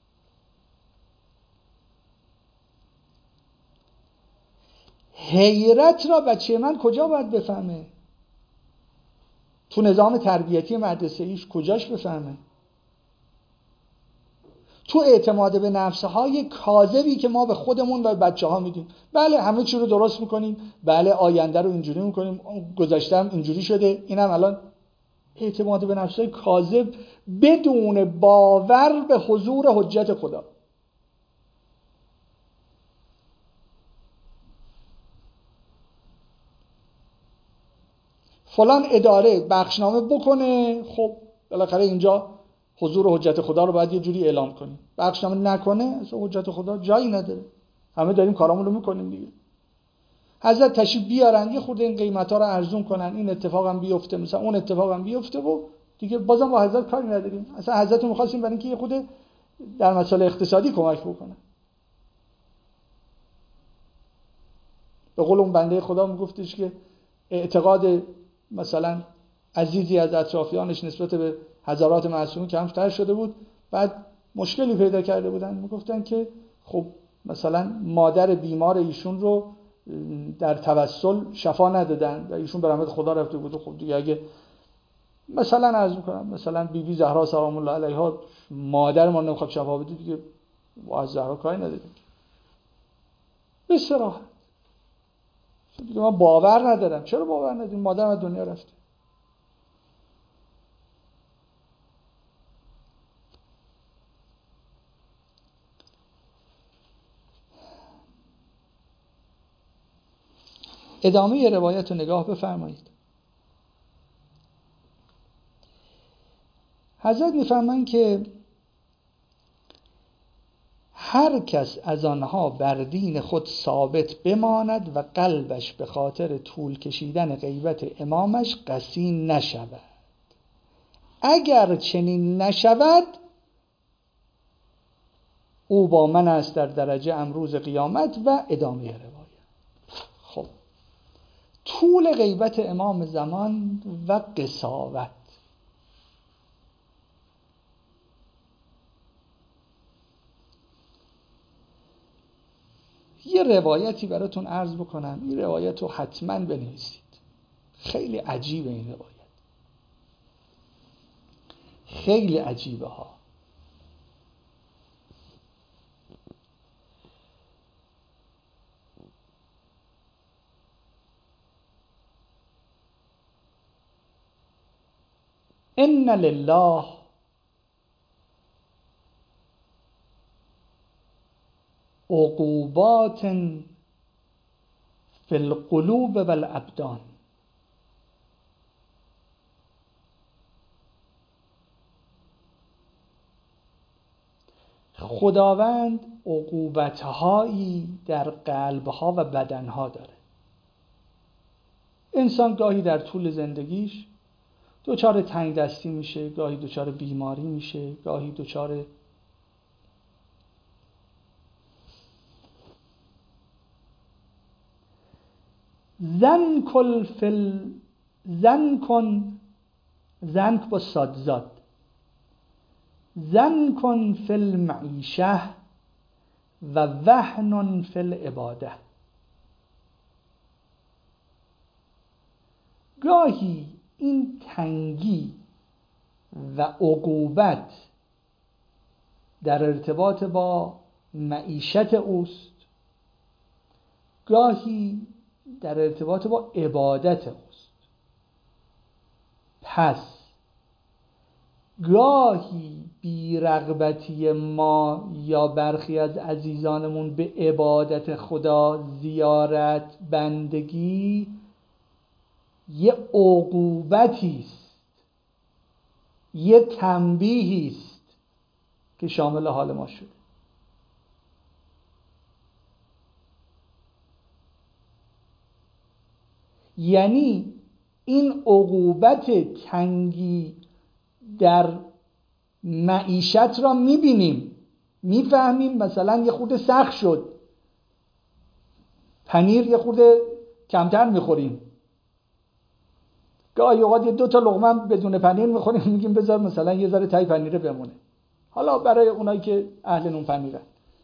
حیرت را بچه من کجا باید بفهمه؟ تو نظام تربیتی مدرسه ایش کجاش بفهمه؟ تو اعتماد به نفسهای کاذبی که ما به خودمون و بچه ها میدیم. بله همه چی رو درست میکنیم، بله آینده رو اینجوری میکنیم، گذشته هم اینجوری شده، اینم الان. اعتماد به نفسهای کاذب بدون باور به حضور حجت خدا. فلان اداره بخشنامه بکنه، خب بالاخره اینجا حضور حجت خدا رو باید یه جوری اعلام کنیم. بخشنامه نکنه اصلا حجت خدا جایی نداره. همه داریم کارامون رو میکنیم دیگه. حضرت تشریف بیارن یه خورده این قیمتا رو ارزون کنن، این اتفاقم بیفته مثلا اون اتفاقم بیفته و دیگه بازم با حضرت کاری نداریم. اصلا حضرت رو می‌خواستیم برای اینکه یه خورده در مسائل اقتصادی کمک بکنن. به قول اون بنده خدا میگفتش که اعتقاد مثلا عزیزی از اطرافیانش نسبت به حضرات معصومین کمتر شده بود، بعد مشکلی پیدا کرده بودن، میگفتن که خب مثلا مادر بیمار ایشون رو در توسل شفا ندادن و ایشون به رحمت خدا رفته بود. خب دیگه اگه مثلا عرض می‌کنم مثلا بیبی زهرا سلام الله علیها مادر ما نمیخواد شفا بده دیگه از زهرا کاری نداریم. به صراحت دیگه من باور ندارم. چرا باور نداریم؟ مادرم از دنیا رفته. ادامه روایت رو نگاه بفرمایید. حضرت میفرمایند که هر کس از آنها بر دین خود ثابت بماند و قلبش به خاطر طول کشیدن غیبت امامش قسی نشود، اگر چنین نشود او با من است در درجه امروز قیامت. و ادامه روایت. خب طول غیبت امام زمان و قساوت. یه روایتی براتون عرض بکنم، این روایت رو حتما بنویسید، خیلی عجیبه این روایت، خیلی عجیبه ها. ان لله عقوبات فی القلوب و الابدان. خداوند عقوبت‌هایی در قلب‌ها و بدن‌ها داره. انسان گاهی در طول زندگیش دچار تنگ دستی میشه، گاهی دچار بیماری میشه، گاهی دچار زن با صادزاد زن کن فی المعیشه و وهن فی العباده. گاهی این تنگی و عقوبت در ارتباط با معیشت اوست، گاهی در ارتباط با عبادت اوست. پس گاهی بی‌رغبتی ما یا برخی از عزیزانمون به عبادت خدا، زیارت، بندگی یه عقوبتی است، یه تنبیهی است که شامل حال ما شده. یعنی این عقوبت تنگی در معیشت را میبینیم، میفهمیم مثلا یه خورده سخت شد، پنیر یه خورده کمتر میخوریم، گاهی اوقات یه 2 تا لقمه بدون پنیر میخوریم، میگیم بذار مثلا یه ذره تای پنیر بمونه، حالا برای اونایی که اهل نون پنیرن.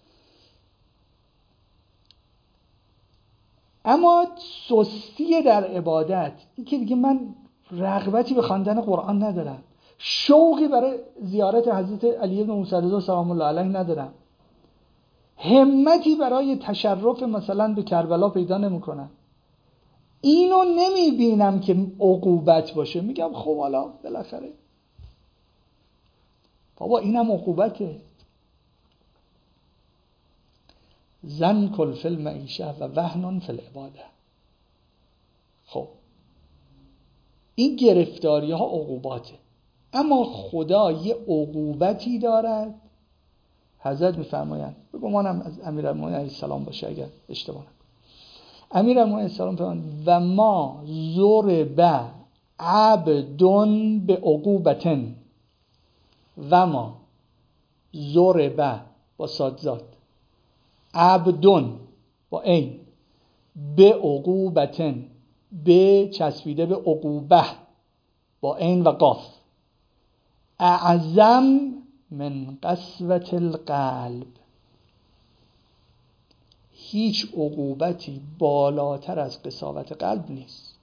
اما سستی در عبادت، این که دیگه من رغبتی به خواندن قرآن ندارم، شوقی برای زیارت حضرت علی بن موسی رضا سلام الله علیه ندارم، همتی برای تشرف مثلا به کربلا پیدا نمی‌کنم، اینو نمیبینم که عقوبت باشه، میگم خب حالا بالاخره بابا اینم عقوبته. زن کل فی المعیشه و وهن فی العباده. خب این گرفتاری ها عقوباته. اما خدا یه عقوبتی دارد. حضرت میفرمایند، به گمانم از امیرالمومنین علیه السلام باشه اگر اشتباه نکنم، امیرالمومنین علیه السلام فرمایند و ما ضرب عبد بعقوبة و ما ضرب با صادزاد عبدون با این بعقوبة به چسبیده به عقوبه با این و قاف اعظم من قسوة القلب. هیچ عقوبتی بالاتر از قساوت قلب نیست.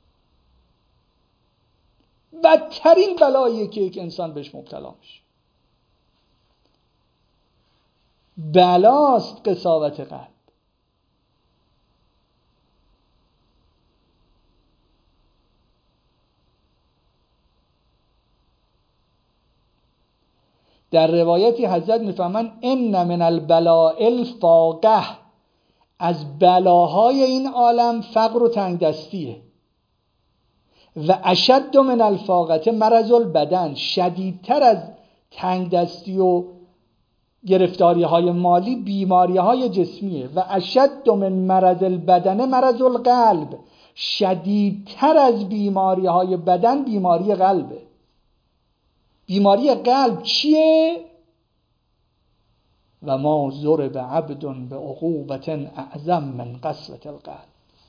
بدترین بلاییه که یک انسان بهش مبتلا میشه. بلاست قساوت قلب. در روایتی حضرت میفهمن ان من البلاء الفاقه، از بلاهای این عالم فقر و تنگ دستیه. و اشد من الفاقه مرض البدن، شدیدتر از تنگ دستی و گرفتاری های مالی بیماری های جسمیه. و اشد من مرض البدن مرض القلب، شدیدتر از بیماری های بدن بیماری قلبه. بیماری قلب چیه؟ و ما ضرب عبد بعقوبة اعظم من قسوة القلب.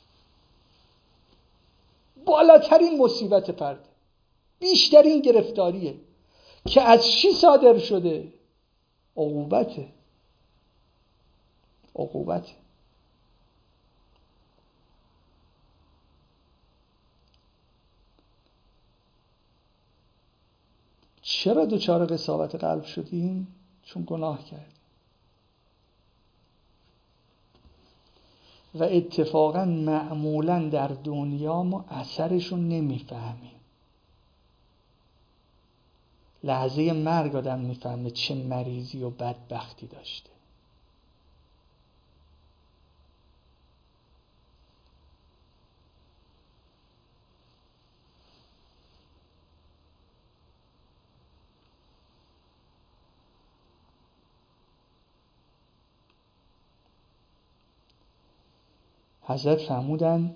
بالاترین مصیبت فرد، بیشترین گرفتاریه که از چی صادر شده؟ عقوبته. چرا دچار قساوت قلب شدیم؟ چون گناه کردیم. و اتفاقا معمولا در دنیا ما اثرشون نمیفهمیم. لحظه مرگ آدم میفهمه چه مریضی و بدبختی داشته. حضرت فرمودن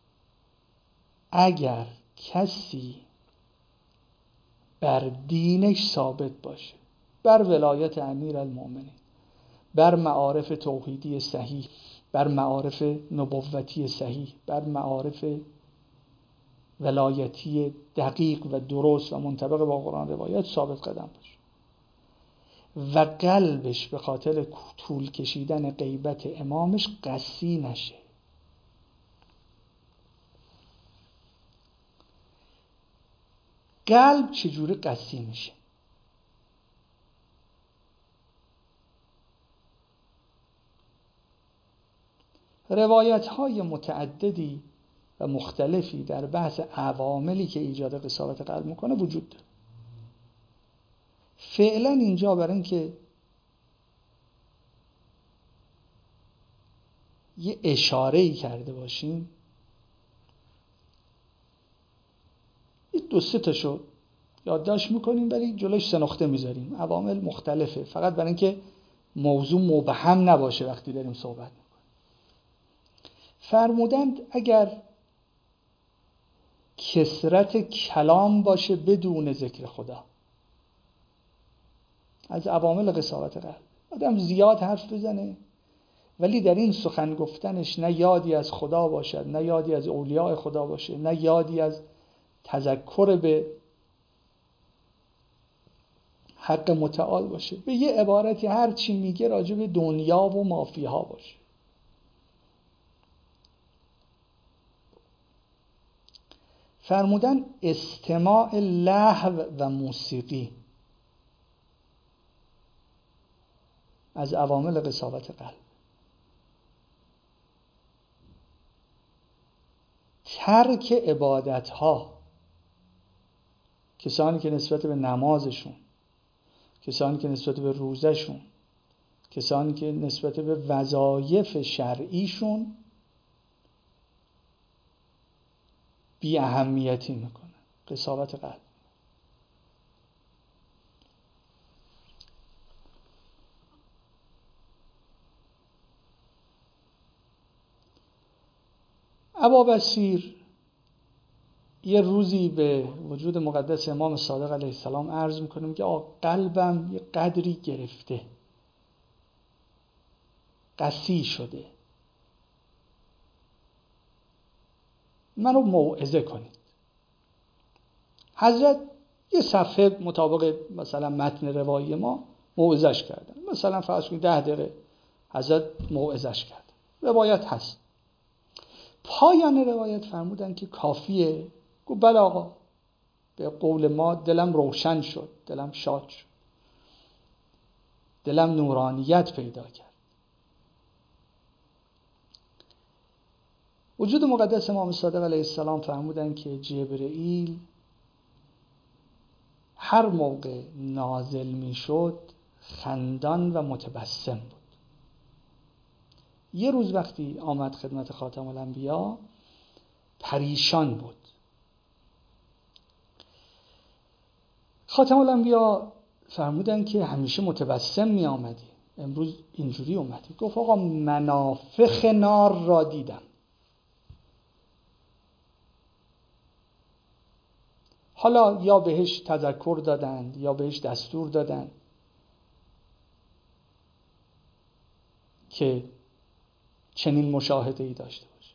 اگر کسی بر دینش ثابت باشه، بر ولایت امیرالمومنین، بر معارف توحیدی صحیح، بر معارف نبوتی صحیح، بر معارف ولایتی دقیق و درست و منطبق با قرآن روایت ثابت قدم باشه و قلبش به خاطر طول کشیدن غیبت امامش قسی نشه. قلب چجوری قسی میشه؟ روایت های متعددی و مختلفی در بحث عواملی که ایجاد قساوت قلب میکنه وجود داره. فعلا اینجا برای اینکه یه اشاره‌ای کرده باشیم، یه 2-3 تاشو یادداشت میکنیم ولی جلوش 3 نقطه میذاریم. عوامل مختلفه، فقط برای اینکه موضوع مبهم نباشه وقتی داریم صحبت میکنیم. فرمودند اگر کثرت کلام باشه بدون ذکر خدا، از عوامل قساوت قلب، آدم زیاد حرف بزنه ولی در این سخن گفتنش نه یادی از خدا باشد، نه یادی از اولیاء خدا باشه، نه یادی از تذکر به حق متعال باشه. به یه عبارتی هر چی میگه راجع به دنیا و مافیها باشه. فرمودن استماع لهو و موسیقی از عوامل قساوت قلب. ترک عبادتها، کسانی که نسبت به نمازشون، کسانی که نسبت به روزشون، کسانی که نسبت به وظایف شرعیشون بی اهمیتی میکنن، قساوت قلب. ابابصیر یه روزی به وجود مقدس امام صادق علیه السلام عرض میکنه که قلبم یه قدری گرفته، قسی شده، منو موعظه کنید. حضرت یه صفحه مطابق مثلا متن روایی ما موعظش کردن، مثلا فرض کنید 10 دقیقه حضرت موعظش کردن، روایت هست. پایان روایت فرمودن که کافیه. گفت بله آقا، به قول ما دلم روشن شد، دلم شاد شد، دلم نورانیت پیدا کرد. وجود مقدس امام صادق علیه السلام فرمودن که جبرئیل هر موقع نازل می شد خندان و متبسم بود. یه روز وقتی آمد خدمت خاتم الانبیا پریشان بود. خاتم الانبیا فرمودن که همیشه متبسم می آمدی، امروز اینجوری اومدی. گفت آقا منافخ نار را دیدم. حالا یا بهش تذکر دادند یا بهش دستور دادند که چنین مشاهده ای داشته باشه.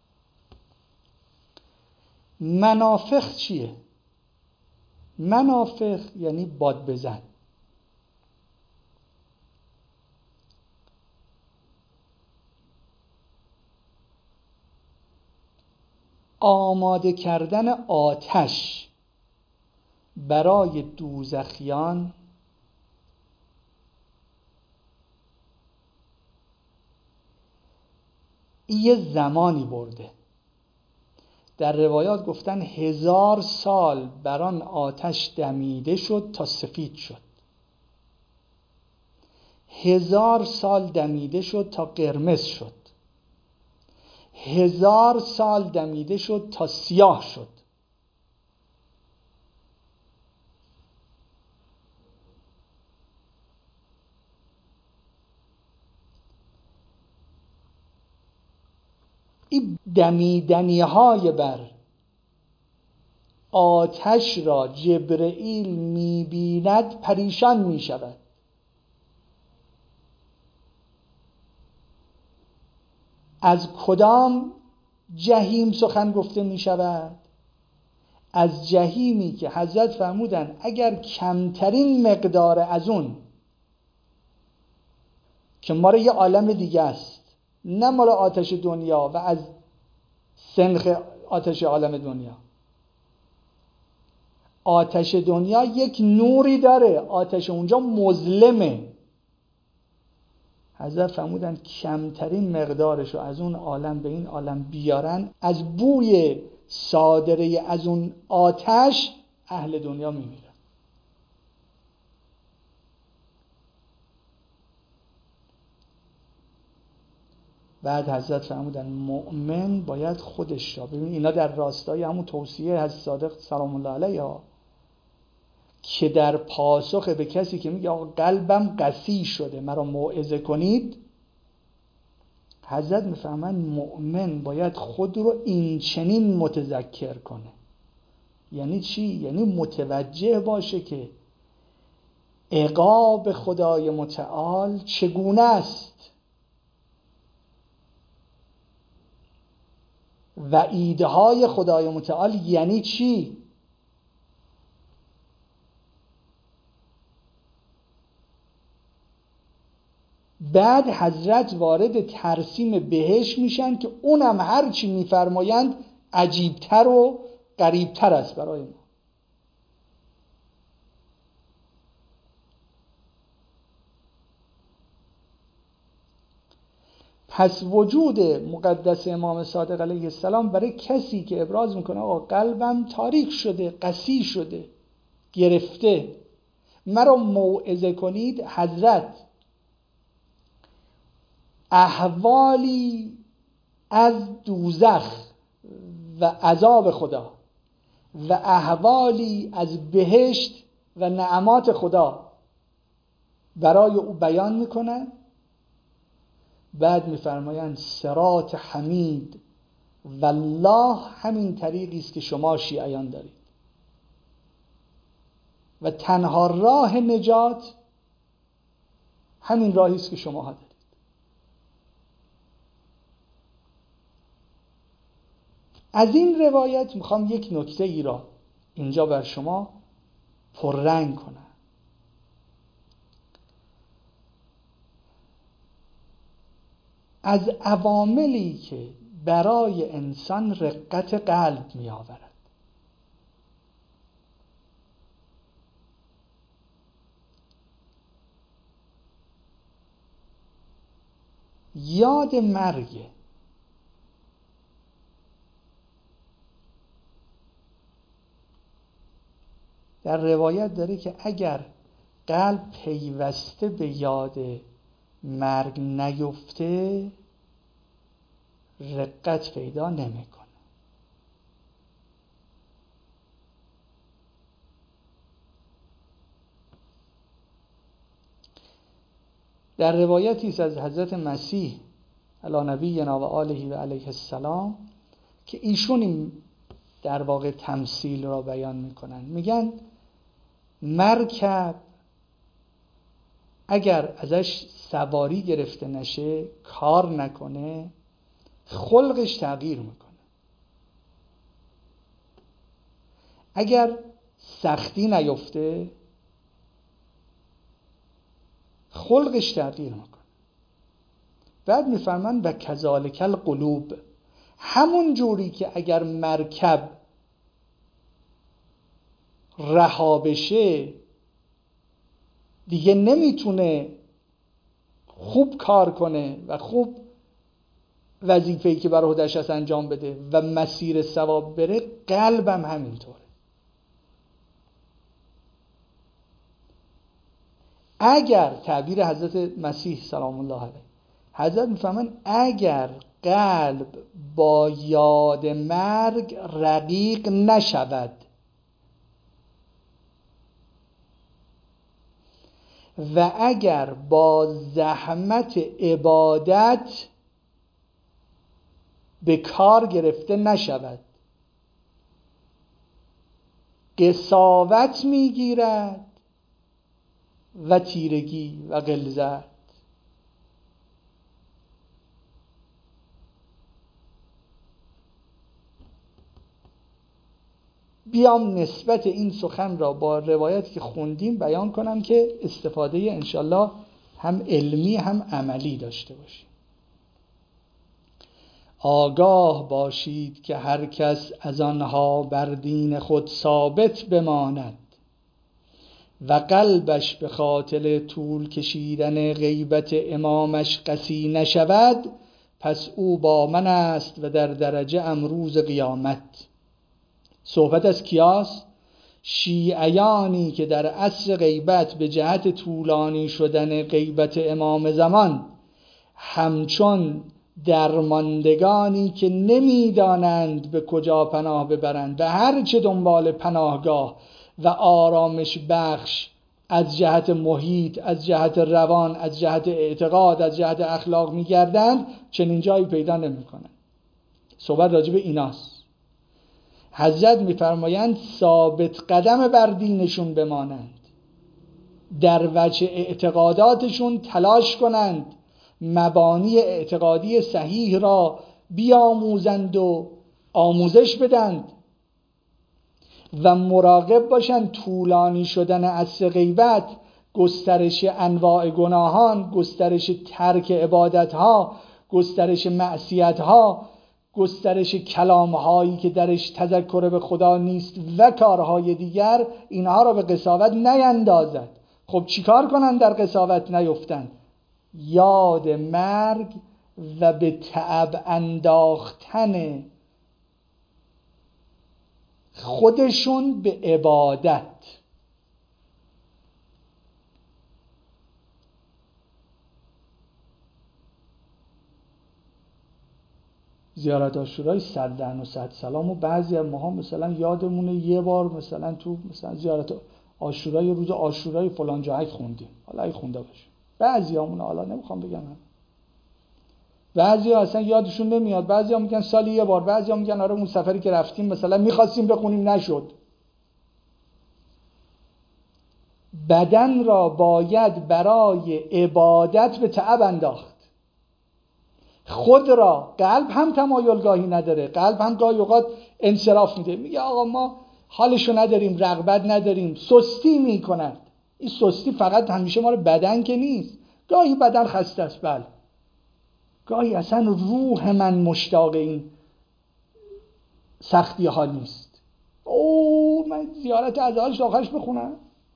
منافخ چیه؟ منافخ یعنی باد بزن. آماده کردن آتش برای دوزخیان یه زمانی برده. در روایات گفتن 1000 سال بر آن آتش دمیده شد تا سفید شد، 1000 سال دمیده شد تا قرمز شد، 1000 سال دمیده شد تا سیاه شد. این دمیدنی های بر آتش را جبرئیل می‌بیند پریشان می‌شود. از کدام جهیم سخن گفته می‌شود؟ از جهیمی که حضرت فرمودن اگر کمترین مقدار از اون که ما را یه عالم دیگه است، نه مال آتش دنیا و از سنخ آتش عالم دنیا، آتش دنیا یک نوری داره، آتش اونجا مظلمه. حضرت فرمودن کمترین مقدارش رو از اون عالم به این عالم بیارن، از بوی صادره از اون آتش اهل دنیا میمیرن. بعد حضرت فرمودن مؤمن باید خودش را، ببین اینا در راستای همون توصیه حضرت صادق سلام الله علیه که در پاسخ به کسی که میگه آقا قلبم قسی شده مرا موعظه کنید، حضرت میفهمن مؤمن باید خود رو این چنین متذکر کنه. یعنی چی؟ یعنی متوجه باشه که عقاب خدای متعال چگونه است، وعیدهای خدای متعال یعنی چی. بعد حضرت وارد ترسیم بهشت میشن که اونم هر چی میفرمایند عجیبتر و غریبتر است برای ما. پس وجود مقدس امام صادق علیه السلام برای کسی که ابراز میکنه آقا قلبم تاریک شده، قسی شده، گرفته، مرا موعظه کنید، حضرت احوالی از دوزخ و عذاب خدا و احوالی از بهشت و نعمات خدا برای او بیان میکنن. بعد میفرمایند صراط حمید والله همین طریقی است که شما شیعیان دارید و تنها راه نجات همین راهی است که شماها دارید. از این روایت میخوام یک نکته ای را اینجا بر شما پررنگ کنم. از عواملی که برای انسان رقت قلب می آورد یاد مرگ. در روایت داره که اگر قلب پیوسته به یاد مرگ نیفته رقت پیدا نمیکنه. در روایتی است از حضرت مسیح علی نبینا و آله و علیه السلام که ایشون این در واقع تمثیل را بیان میکنن. میگن مرکب اگر ازش سواری گرفته نشه، کار نکنه، خلقش تغییر میکنه. اگر سختی نیفته، خلقش تغییر میکنه. بعد میفرمان و کذالک القلوب، همون جوری که اگر مرکب رها بشه دیگه نمیتونه خوب کار کنه و خوب وظیفه‌ای که برای خودش هست انجام بده و مسیر ثواب بره، قلبم همینطوره. اگر تعبیر حضرت مسیح سلام الله علیه، حضرت میفهمن اگر قلب با یاد مرگ رقیق نشود و اگر با زحمت عبادت به کار گرفته نشود، قساوت میگیرد و تیرگی و غلظت. بیام نسبت این سخن را با روایت که خوندیم بیان کنم که استفاده انشالله هم علمی هم عملی داشته باشیم. آگاه باشید که هر کس از آنها بر دین خود ثابت بماند و قلبش به خاطر طول کشیدن غیبت امامش قسی نشود، پس او با من است و در درجه امروز قیامت. صحبت از کیاست؟ شیعیانی که در عصر غیبت به جهت طولانی شدن غیبت امام زمان همچون درماندگانی که نمیدانند به کجا پناه ببرند و هرچه دنبال پناهگاه و آرامش بخش از جهت محیط، از جهت روان، از جهت اعتقاد، از جهت اخلاق میگردند، چنین جایی پیدا نمیکنند. صحبت راجع به ایناست. حضرت میفرمایند ثابت قدم بر دینشون بمانند، در وجه اعتقاداتشون تلاش کنند، مبانی اعتقادی صحیح را بیاموزند و آموزش بدند و مراقب باشند طولانی شدن عصر غیبت، گسترش انواع گناهان، گسترش ترک عبادتها، گسترش معصیتها، گسترش کلامهایی که درش تذکر به خدا نیست و کارهای دیگر، اینها را به قساوت نیندازد. خب چیکار کنن در قساوت نیفتن؟ یاد مرگ و به تعب انداختن خودشون به عبادت. زیارت عاشورای 100 و 100 سلام و بعضی از ماها مثلا یادمونه یه بار مثلا تو مثلا زیارت عاشورای روز عاشورای فلان جایی خوندیم، حالا ای خونده باشه، بعضیامون حالا نمیخوام بگم هم. بعضیا اصلا یادشون نمیاد، بعضیا میگن سالی یه بار، بعضیا میگن آره اون سفری که رفتیم مثلا میخواستیم بخونیم نشد. بدن را باید برای عبادت به تعب انداخت. خود را، قلب هم تمایلگاهی نداره، قلب هم گاهی اوقات انصراف میده، میگه آقا ما حالشو نداریم، رغبت نداریم، سستی میکند. این سستی فقط همیشه مال بدن که نیست، گاهی بدن خسته است، بله، گاهی اصلا روح من مشتاق این سختی ها نیست. من زیارت عزایش آخرش بخونم؟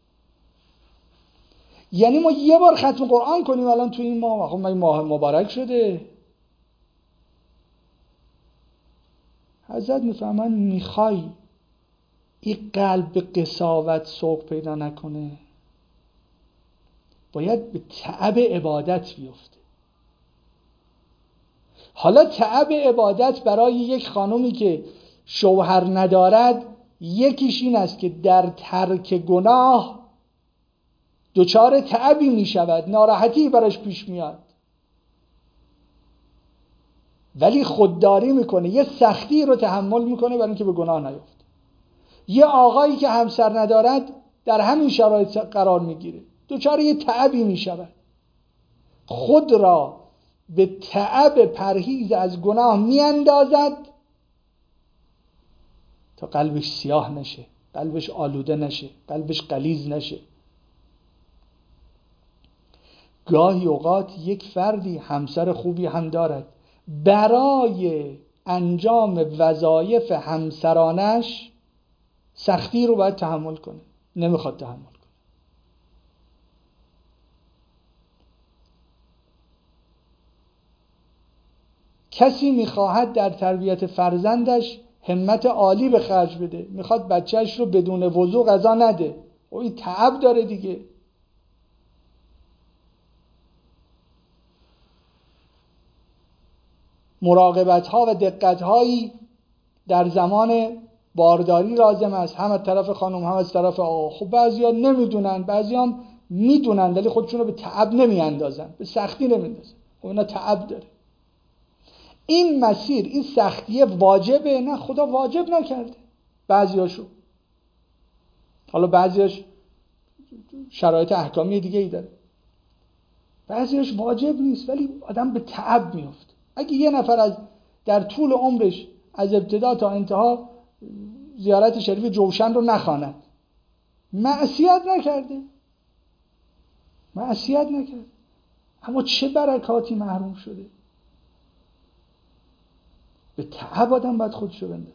یعنی ما یه بار ختم قرآن کنیم الان تو این ماه، خب ماه مبارک شده. حضرت میفهمن میخوای این قلب به قساوت سوق پیدا نکنه، باید به تعب عبادت بیفته. حالا تعب عبادت برای یک خانومی که شوهر ندارد، یکیش این است که در ترک گناه دچار تعبی می شود، ناراحتی براش پیش میاد، ولی خودداری میکنه، یه سختی رو تحمل میکنه برای اینکه به گناه نیفته. یه آقایی که همسر ندارد در همین شرایط قرار میگیره، دچار یه تعبی میشود، خود را به تعب پرهیز از گناه میاندازد تا قلبش سیاه نشه، قلبش آلوده نشه، قلبش غلیظ نشه. گاهی اوقات یک فردی همسر خوبی هم دارد، برای انجام وظایف همسرانش سختی رو باید تحمل کنه، نمیخواد تحمل کنه. کسی میخواهد در تربیت فرزندش همت عالی به خرج بده، میخواد بچهش رو بدون وضو غذا نده، و این تعب داره دیگه. مراقبت ها و دقت هایی در زمان بارداری لازم است، هم از طرف خانم هم از طرف آقا. خب بعضیا نمیدونن، بعضیا هم میدونن ولی خودشون رو به تعب نمیاندازن، به سختی نمیاندازن، خب اینا تعب داره. این مسیر، این سختیه واجبه؟ نه، خدا واجب نکرده بعضیاشو. حالا بعضیاش شرایط احکامی دیگه ای داره، بعضیاش واجب نیست ولی آدم به تعب میفته. اگه یه نفر در طول عمرش از ابتدا تا انتها زیارت شریف جوشن رو نخواند، معصیت نکرده، اما چه برکاتی محروم شده. به تعب آدم باید خودشو بندازه.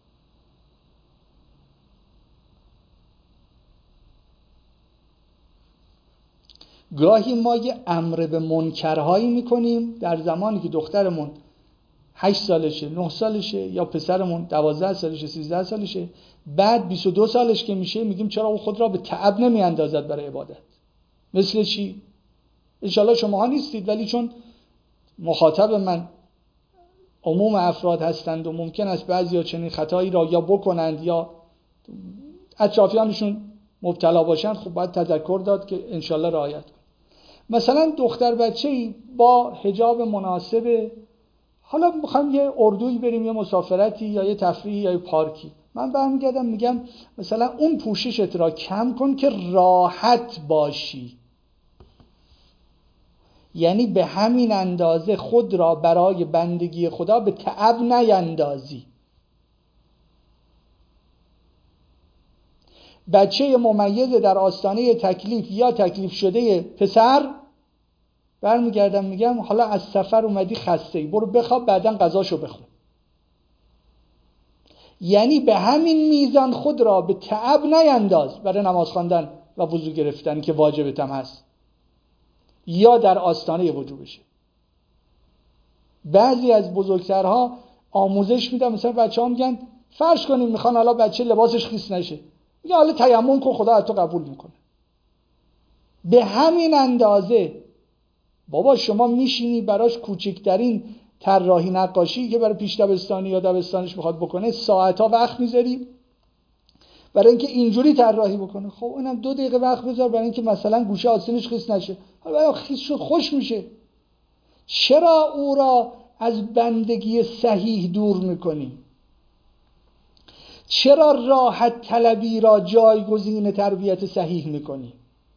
گاهی ما یه امر به منکرهایی میکنیم در زمانی که دخترمون 8 سالشه، 9 سالشه، یا پسرمون 12 سالشه، 13 سالشه، بعد 22 سالش که میشه میگیم چرا او خود را به تعب نمیاندازد برای عبادت. مثل چی؟ انشالله شماها نیستید ولی چون مخاطب من عموم افراد هستند و ممکن است بعضیا چنین خطایی را یا بکنند یا اطرافیانشون مبتلا باشند، خب باید تذکر داد که انشالله رعایت کنید. مثلا دختر بچه‌ای با حجاب مناسب، حالا میخوایم یه اردویی بریم، یه مسافرتی یا یه تفریحی یا یه پارکی، من برمیگردم میگم مثلا اون پوششت را کم کن که راحت باشی، یعنی به همین اندازه خود را برای بندگی خدا به تعب نیندازی. بچه ممیز در آستانه تکلیف یا تکلیف شده پسر، برمیگردم میگم حالا از سفر اومدی خسته‌ای، برو بخواب، بعداً غذاشو بخور. یعنی به همین میزان خود را به تعب نینداز برای نماز خواندن و وضو گرفتن که واجبت هم هست یا در آستانه وجوبشه. بعضی از بزرگترها آموزش میدن، مثلا بچه‌ها میگن فرض کنیم میخوان حالا بچه لباسش خیس نشه، میگه حالا تیمم کن خدا از تو قبول میکنه. به همین اندازه بابا شما میشینی براش کوچکترین طراحی نقاشی که برای پیش دبستانی یا دبستانش میخواد بکنه ساعتها وقت میذاری برای اینکه اینجوری طراحی بکنه. خب اونم 2 دقیقه وقت بذار برای اینکه مثلا گوشه آستینش خیس نشه، حالا خیس شد خوش میشه. چرا او را از بندگی صحیح دور میکنی؟ چرا راحت طلبی را جایگزین تربیت صحیح میکنی؟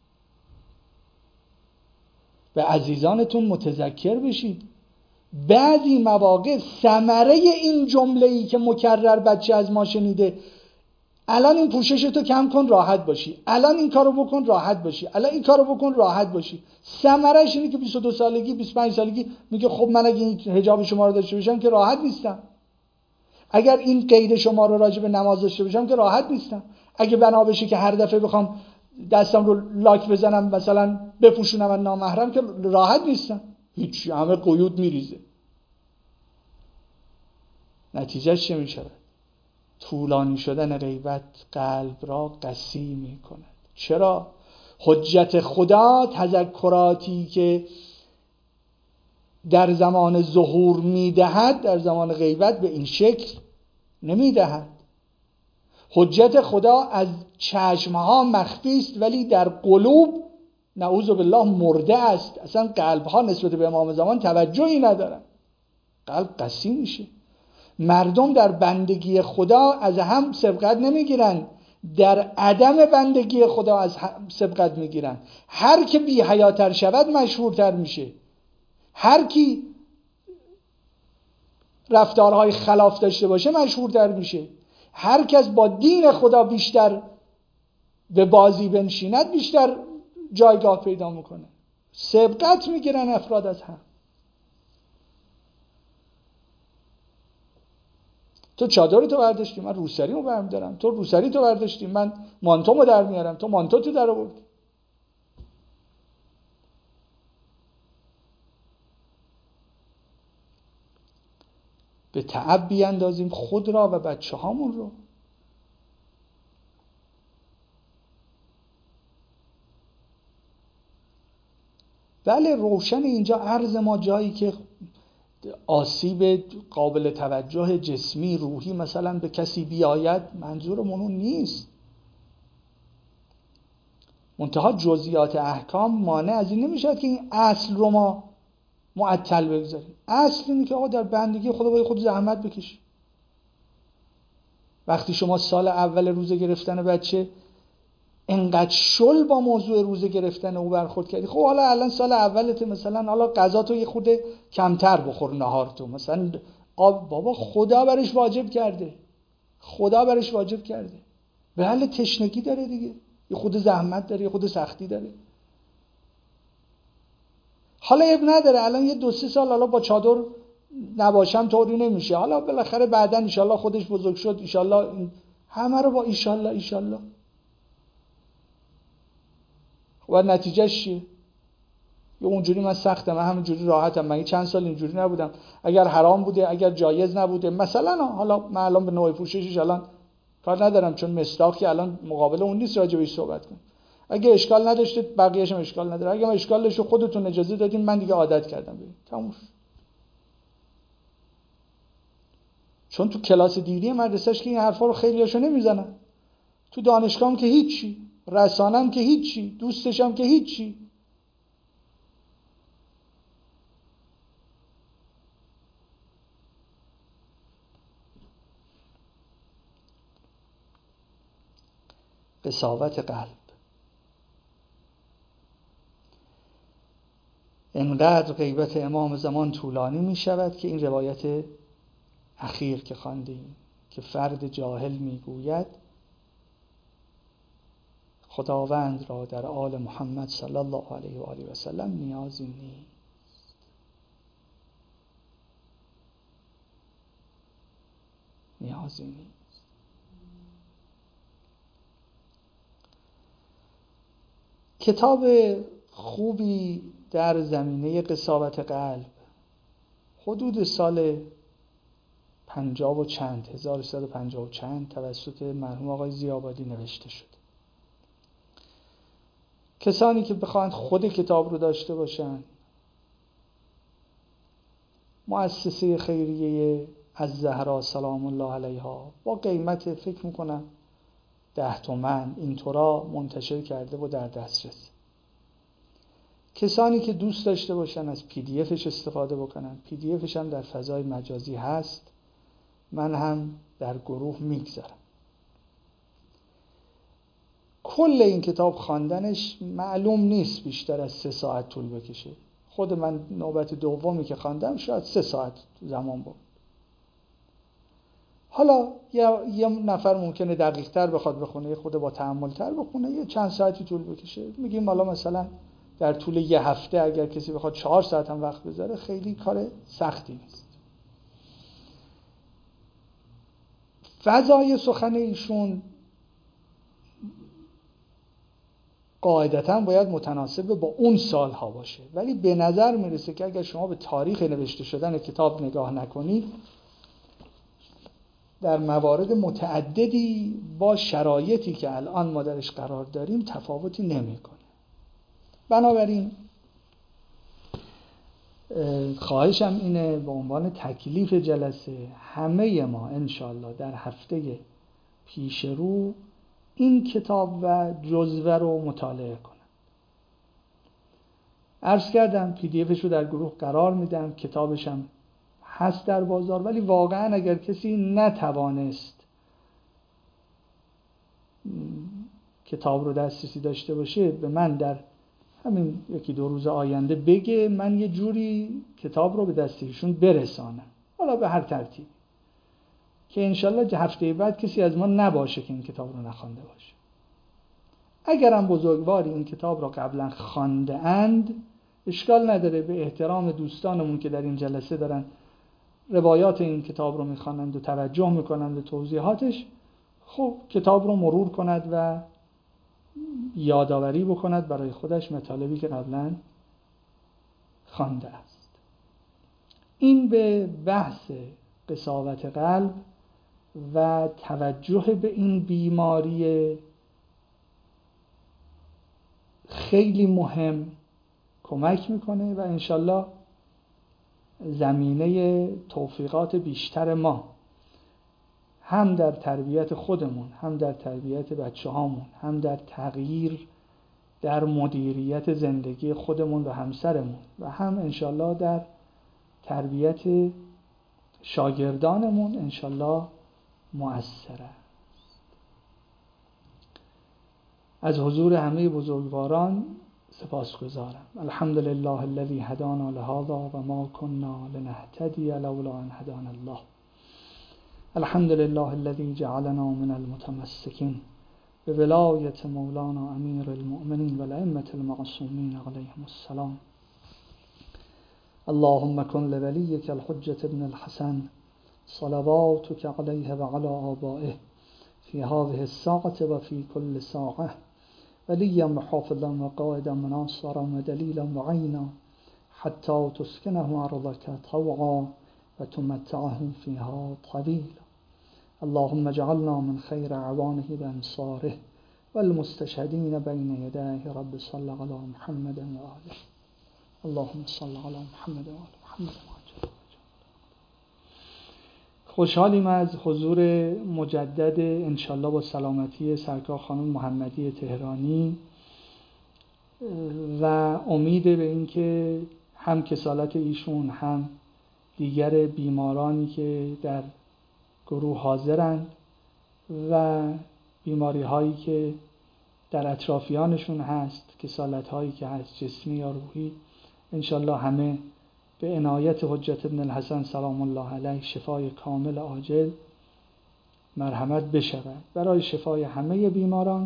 و عزیزانتون متذکر بشید بعضی مواقع ثمره این جمله‌ای که مکرر بچه از ما شنیده، الان این پوشش تو کم کن راحت باشی، الان این کارو بکن راحت باشی، الان این کارو بکن راحت باشی، ثمره‌اش اینه که 22 سالگی 25 سالگی میگه خب من اگه این حجاب شما رو داشته باشم که راحت نیستم، اگر این قید شما رو راجع به نماز داشته باشم که راحت نیستم، اگه بنا بشه که هر دفعه بخوام دستم رو لاک بزنم مثلا بپوشونم از نامحرم که راحت نیستم. هیچ، همه قیود میریزه. نتیجهش چه میشه؟ طولانی شدن غیبت قلب را قسی میکند. چرا؟ حجت خدا تذکراتی که در زمان ظهور میدهد در زمان غیبت به این شکل نمیدهد. حجت خدا از چشمها مخفی است ولی در قلوب نعوذ بالله مرده است. اصلا قلبها نسبت به امام زمان توجهی ندارن، قلب قسی میشه. مردم در بندگی خدا از هم سبقت نمیگیرن، در عدم بندگی خدا از هم سبقت میگیرن. هر که بی حیاتر شود مشهورتر میشه، هر کی رفتارهای خلاف داشته باشه مشهورتر میشه، هر کس با دین خدا بیشتر به بازی بنشیند بیشتر جایگاه پیدا میکنه. سبقت میگیرن افراد از هم. تو چادر تو برداشتی من روسریمو برمی‌دارم، تو روسری تو برداشتی من مانتومو در میارم، تو مانتو تو در آوردی. به تعب بیاندازیم خود را و بچه هامون رو. بله روشن اینجا عرض ما جایی که آسیب قابل توجه جسمی روحی مثلا به کسی بیاید منظورمون اون نیست. منتها جزئیات احکام مانع از این نمیشد که این اصل رو ما معطل بگذاریم. اصل اینه که آقا در بندگی خدا باید خود زحمت بکشی. وقتی شما سال اول روزه گرفتن بچه انقدر شل با موضوع روزه گرفتن او برخورد کردی، خب حالا الان سال اولت مثلا حالا غذا تو یه خود کمتر بخور، نهار تو مثلا بابا خدا برش واجب کرده، خدا برش واجب کرده. بله تشنگی داره دیگه، یه خود زحمت داره، یه خود سختی داره. حالا اب نداره الان یه 2-3 سال حالا با چادر نباشم طوری نمیشه، حالا بالاخره بعدن انشالله خودش بزرگ شد انشالله، همه رو با انشالله. و نتیجهش چیه؟ یا اونجوری من سختم، من همینجوری راحتم، من چند سال اینجوری نبودم، اگر حرام بوده اگر جایز نبوده مثلا، حالا من الان به نوع پوششش الان کار ندارم چون مصداقی الان مقابل اون نیست راجع بهش صحبت کنم. اگه اشکال نداشته بقیه‌اش هم اشکال نداره، اگه اشکال داشته خودتون اجازه دادین من دیگه عادت کردم ببین تموم. چون تو کلاس دیری مدرسه‌اش که این حرفا رو خیلیاشو نمیزنن، تو دانشگاهم که هیچی، رسانه‌ام که هیچی، دوستشم که هیچی. قساوت قلب انقدر غیبت امام زمان طولانی می شود که این روایت اخیر که خواندیم که فرد جاهل می گوید خداوند را در آل محمد صلی الله علیه و آله و سلم نیازی نیست. نیازی نیست. کتاب خوبی در زمینه قساوت قلب حدود سال 50 و چند 1350 و چند توسط مرحوم آقای ضیاءآبادی نوشته شد. کسانی که بخواهند خود کتاب رو داشته باشند، مؤسسه خیریه الزهرا سلام الله علیها با قیمت فکر میکنم 10 تومن اینطورا منتشر کرده و در دسترس. کسانی که دوست داشته باشن از PDF استفاده بکنن. PDF هم در فضای مجازی هست، من هم در گروه میگذارم. کل این کتاب خواندنش معلوم نیست بیشتر از 3 ساعت طول بکشه. خود من نوبت دومی که خواندم شاید 3 ساعت زمان بود. حالا یه نفر ممکنه دقیق تر بخواد بخونه، خود با تأمل تر بخونه، یه چند ساعتی طول بکشه. میگیم حالا مثلا در طول یه هفته اگر کسی بخواد 4 ساعت هم وقت بذاره خیلی کار سختی نیست. فضای سخن ایشون قاعدتاً باید متناسب با اون سالها باشه، ولی به نظر میرسه که اگر شما به تاریخ نوشته شدن کتاب نگاه نکنید، در موارد متعددی با شرایطی که الان ما درش قرار داریم تفاوتی نمیکنه. بنابراین خواهشم اینه به عنوان تکلیف جلسه همه ما انشالله در هفته پیش رو این کتاب و جزوه رو مطالعه کنم. عرض کردم PDF شو در گروه قرار میدم، کتابش هم هست در بازار، ولی واقعا اگر کسی نتوانست کتاب رو دسترسی داشته باشه به من در همین 1-2 روز آینده بگه، من یه جوری کتاب رو به دستشون برسانم، حالا به هر ترتیب، که انشالله هفته بعد کسی از ما نباشه که این کتاب رو نخوانده باشه. اگرم بزرگواری این کتاب رو قبلا خوانده اند اشکال نداره، به احترام دوستانمون که در این جلسه دارن روایات این کتاب رو میخوانند و توجه میکنند به توضیحاتش، خب کتاب رو مرور کند و یادآوری بکند برای خودش مطالبی که قبلا خوانده است. این به بحث قساوت قلب و توجه به این بیماری خیلی مهم کمک میکنه و انشالله زمینه توفیقات بیشتر ما هم در تربیت خودمون، هم در تربیت بچه هامون، هم در تغییر در مدیریت زندگی خودمون و همسرمون و هم انشالله در تربیت شاگردانمون انشالله مؤثره. از حضور همه بزرگواران سپاسگزارم. الحمدلله الذی هدانا لهذا و ما كنا لنهتدی لولا ان هدانا الله. الحمدلله الذی جعلنا من المتمسکین بولایت مولانا امیر المؤمنین و الائمة المعصومین علیهم السلام. اللهم كن لوليك الحجة ابن الحسن صلواتك عليه وعلى آبائه في هذه الساعة وفي كل ساعة وليا وحافظا وقائدا وناصرا ودليلا وعينا حتى تسكنه أرضك طوعا وتمتعه فيها طويلا. اللهم اجعلنا من خير أعوانه وأنصاره والمستشهدين بين يديه. رب صل على محمد وآله. اللهم صل على محمد وآل محمد. خوشحالیم از حضور مجدد انشالله با سلامتی سرکار خانم محمدی تهرانی و امید به این که هم کسالت ایشون هم دیگر بیمارانی که در گروه حاضرند و بیماری هایی که در اطرافیانشون هست، کسالت هایی که هست جسمی یا روحی، انشالله همه به عنایت حجت ابن الحسن سلام الله علیه شفای کامل عاجل مرحمت بشود. برای شفای همه بیماران،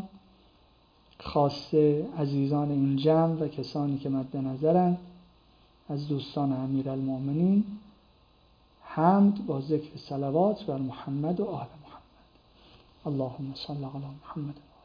خاصه عزیزان این جمع و کسانی که مد نظرند از دوستان امیرالمؤمنین، حمد با ذکر صلوات بر محمد و آل محمد. اللهم صل علی محمد.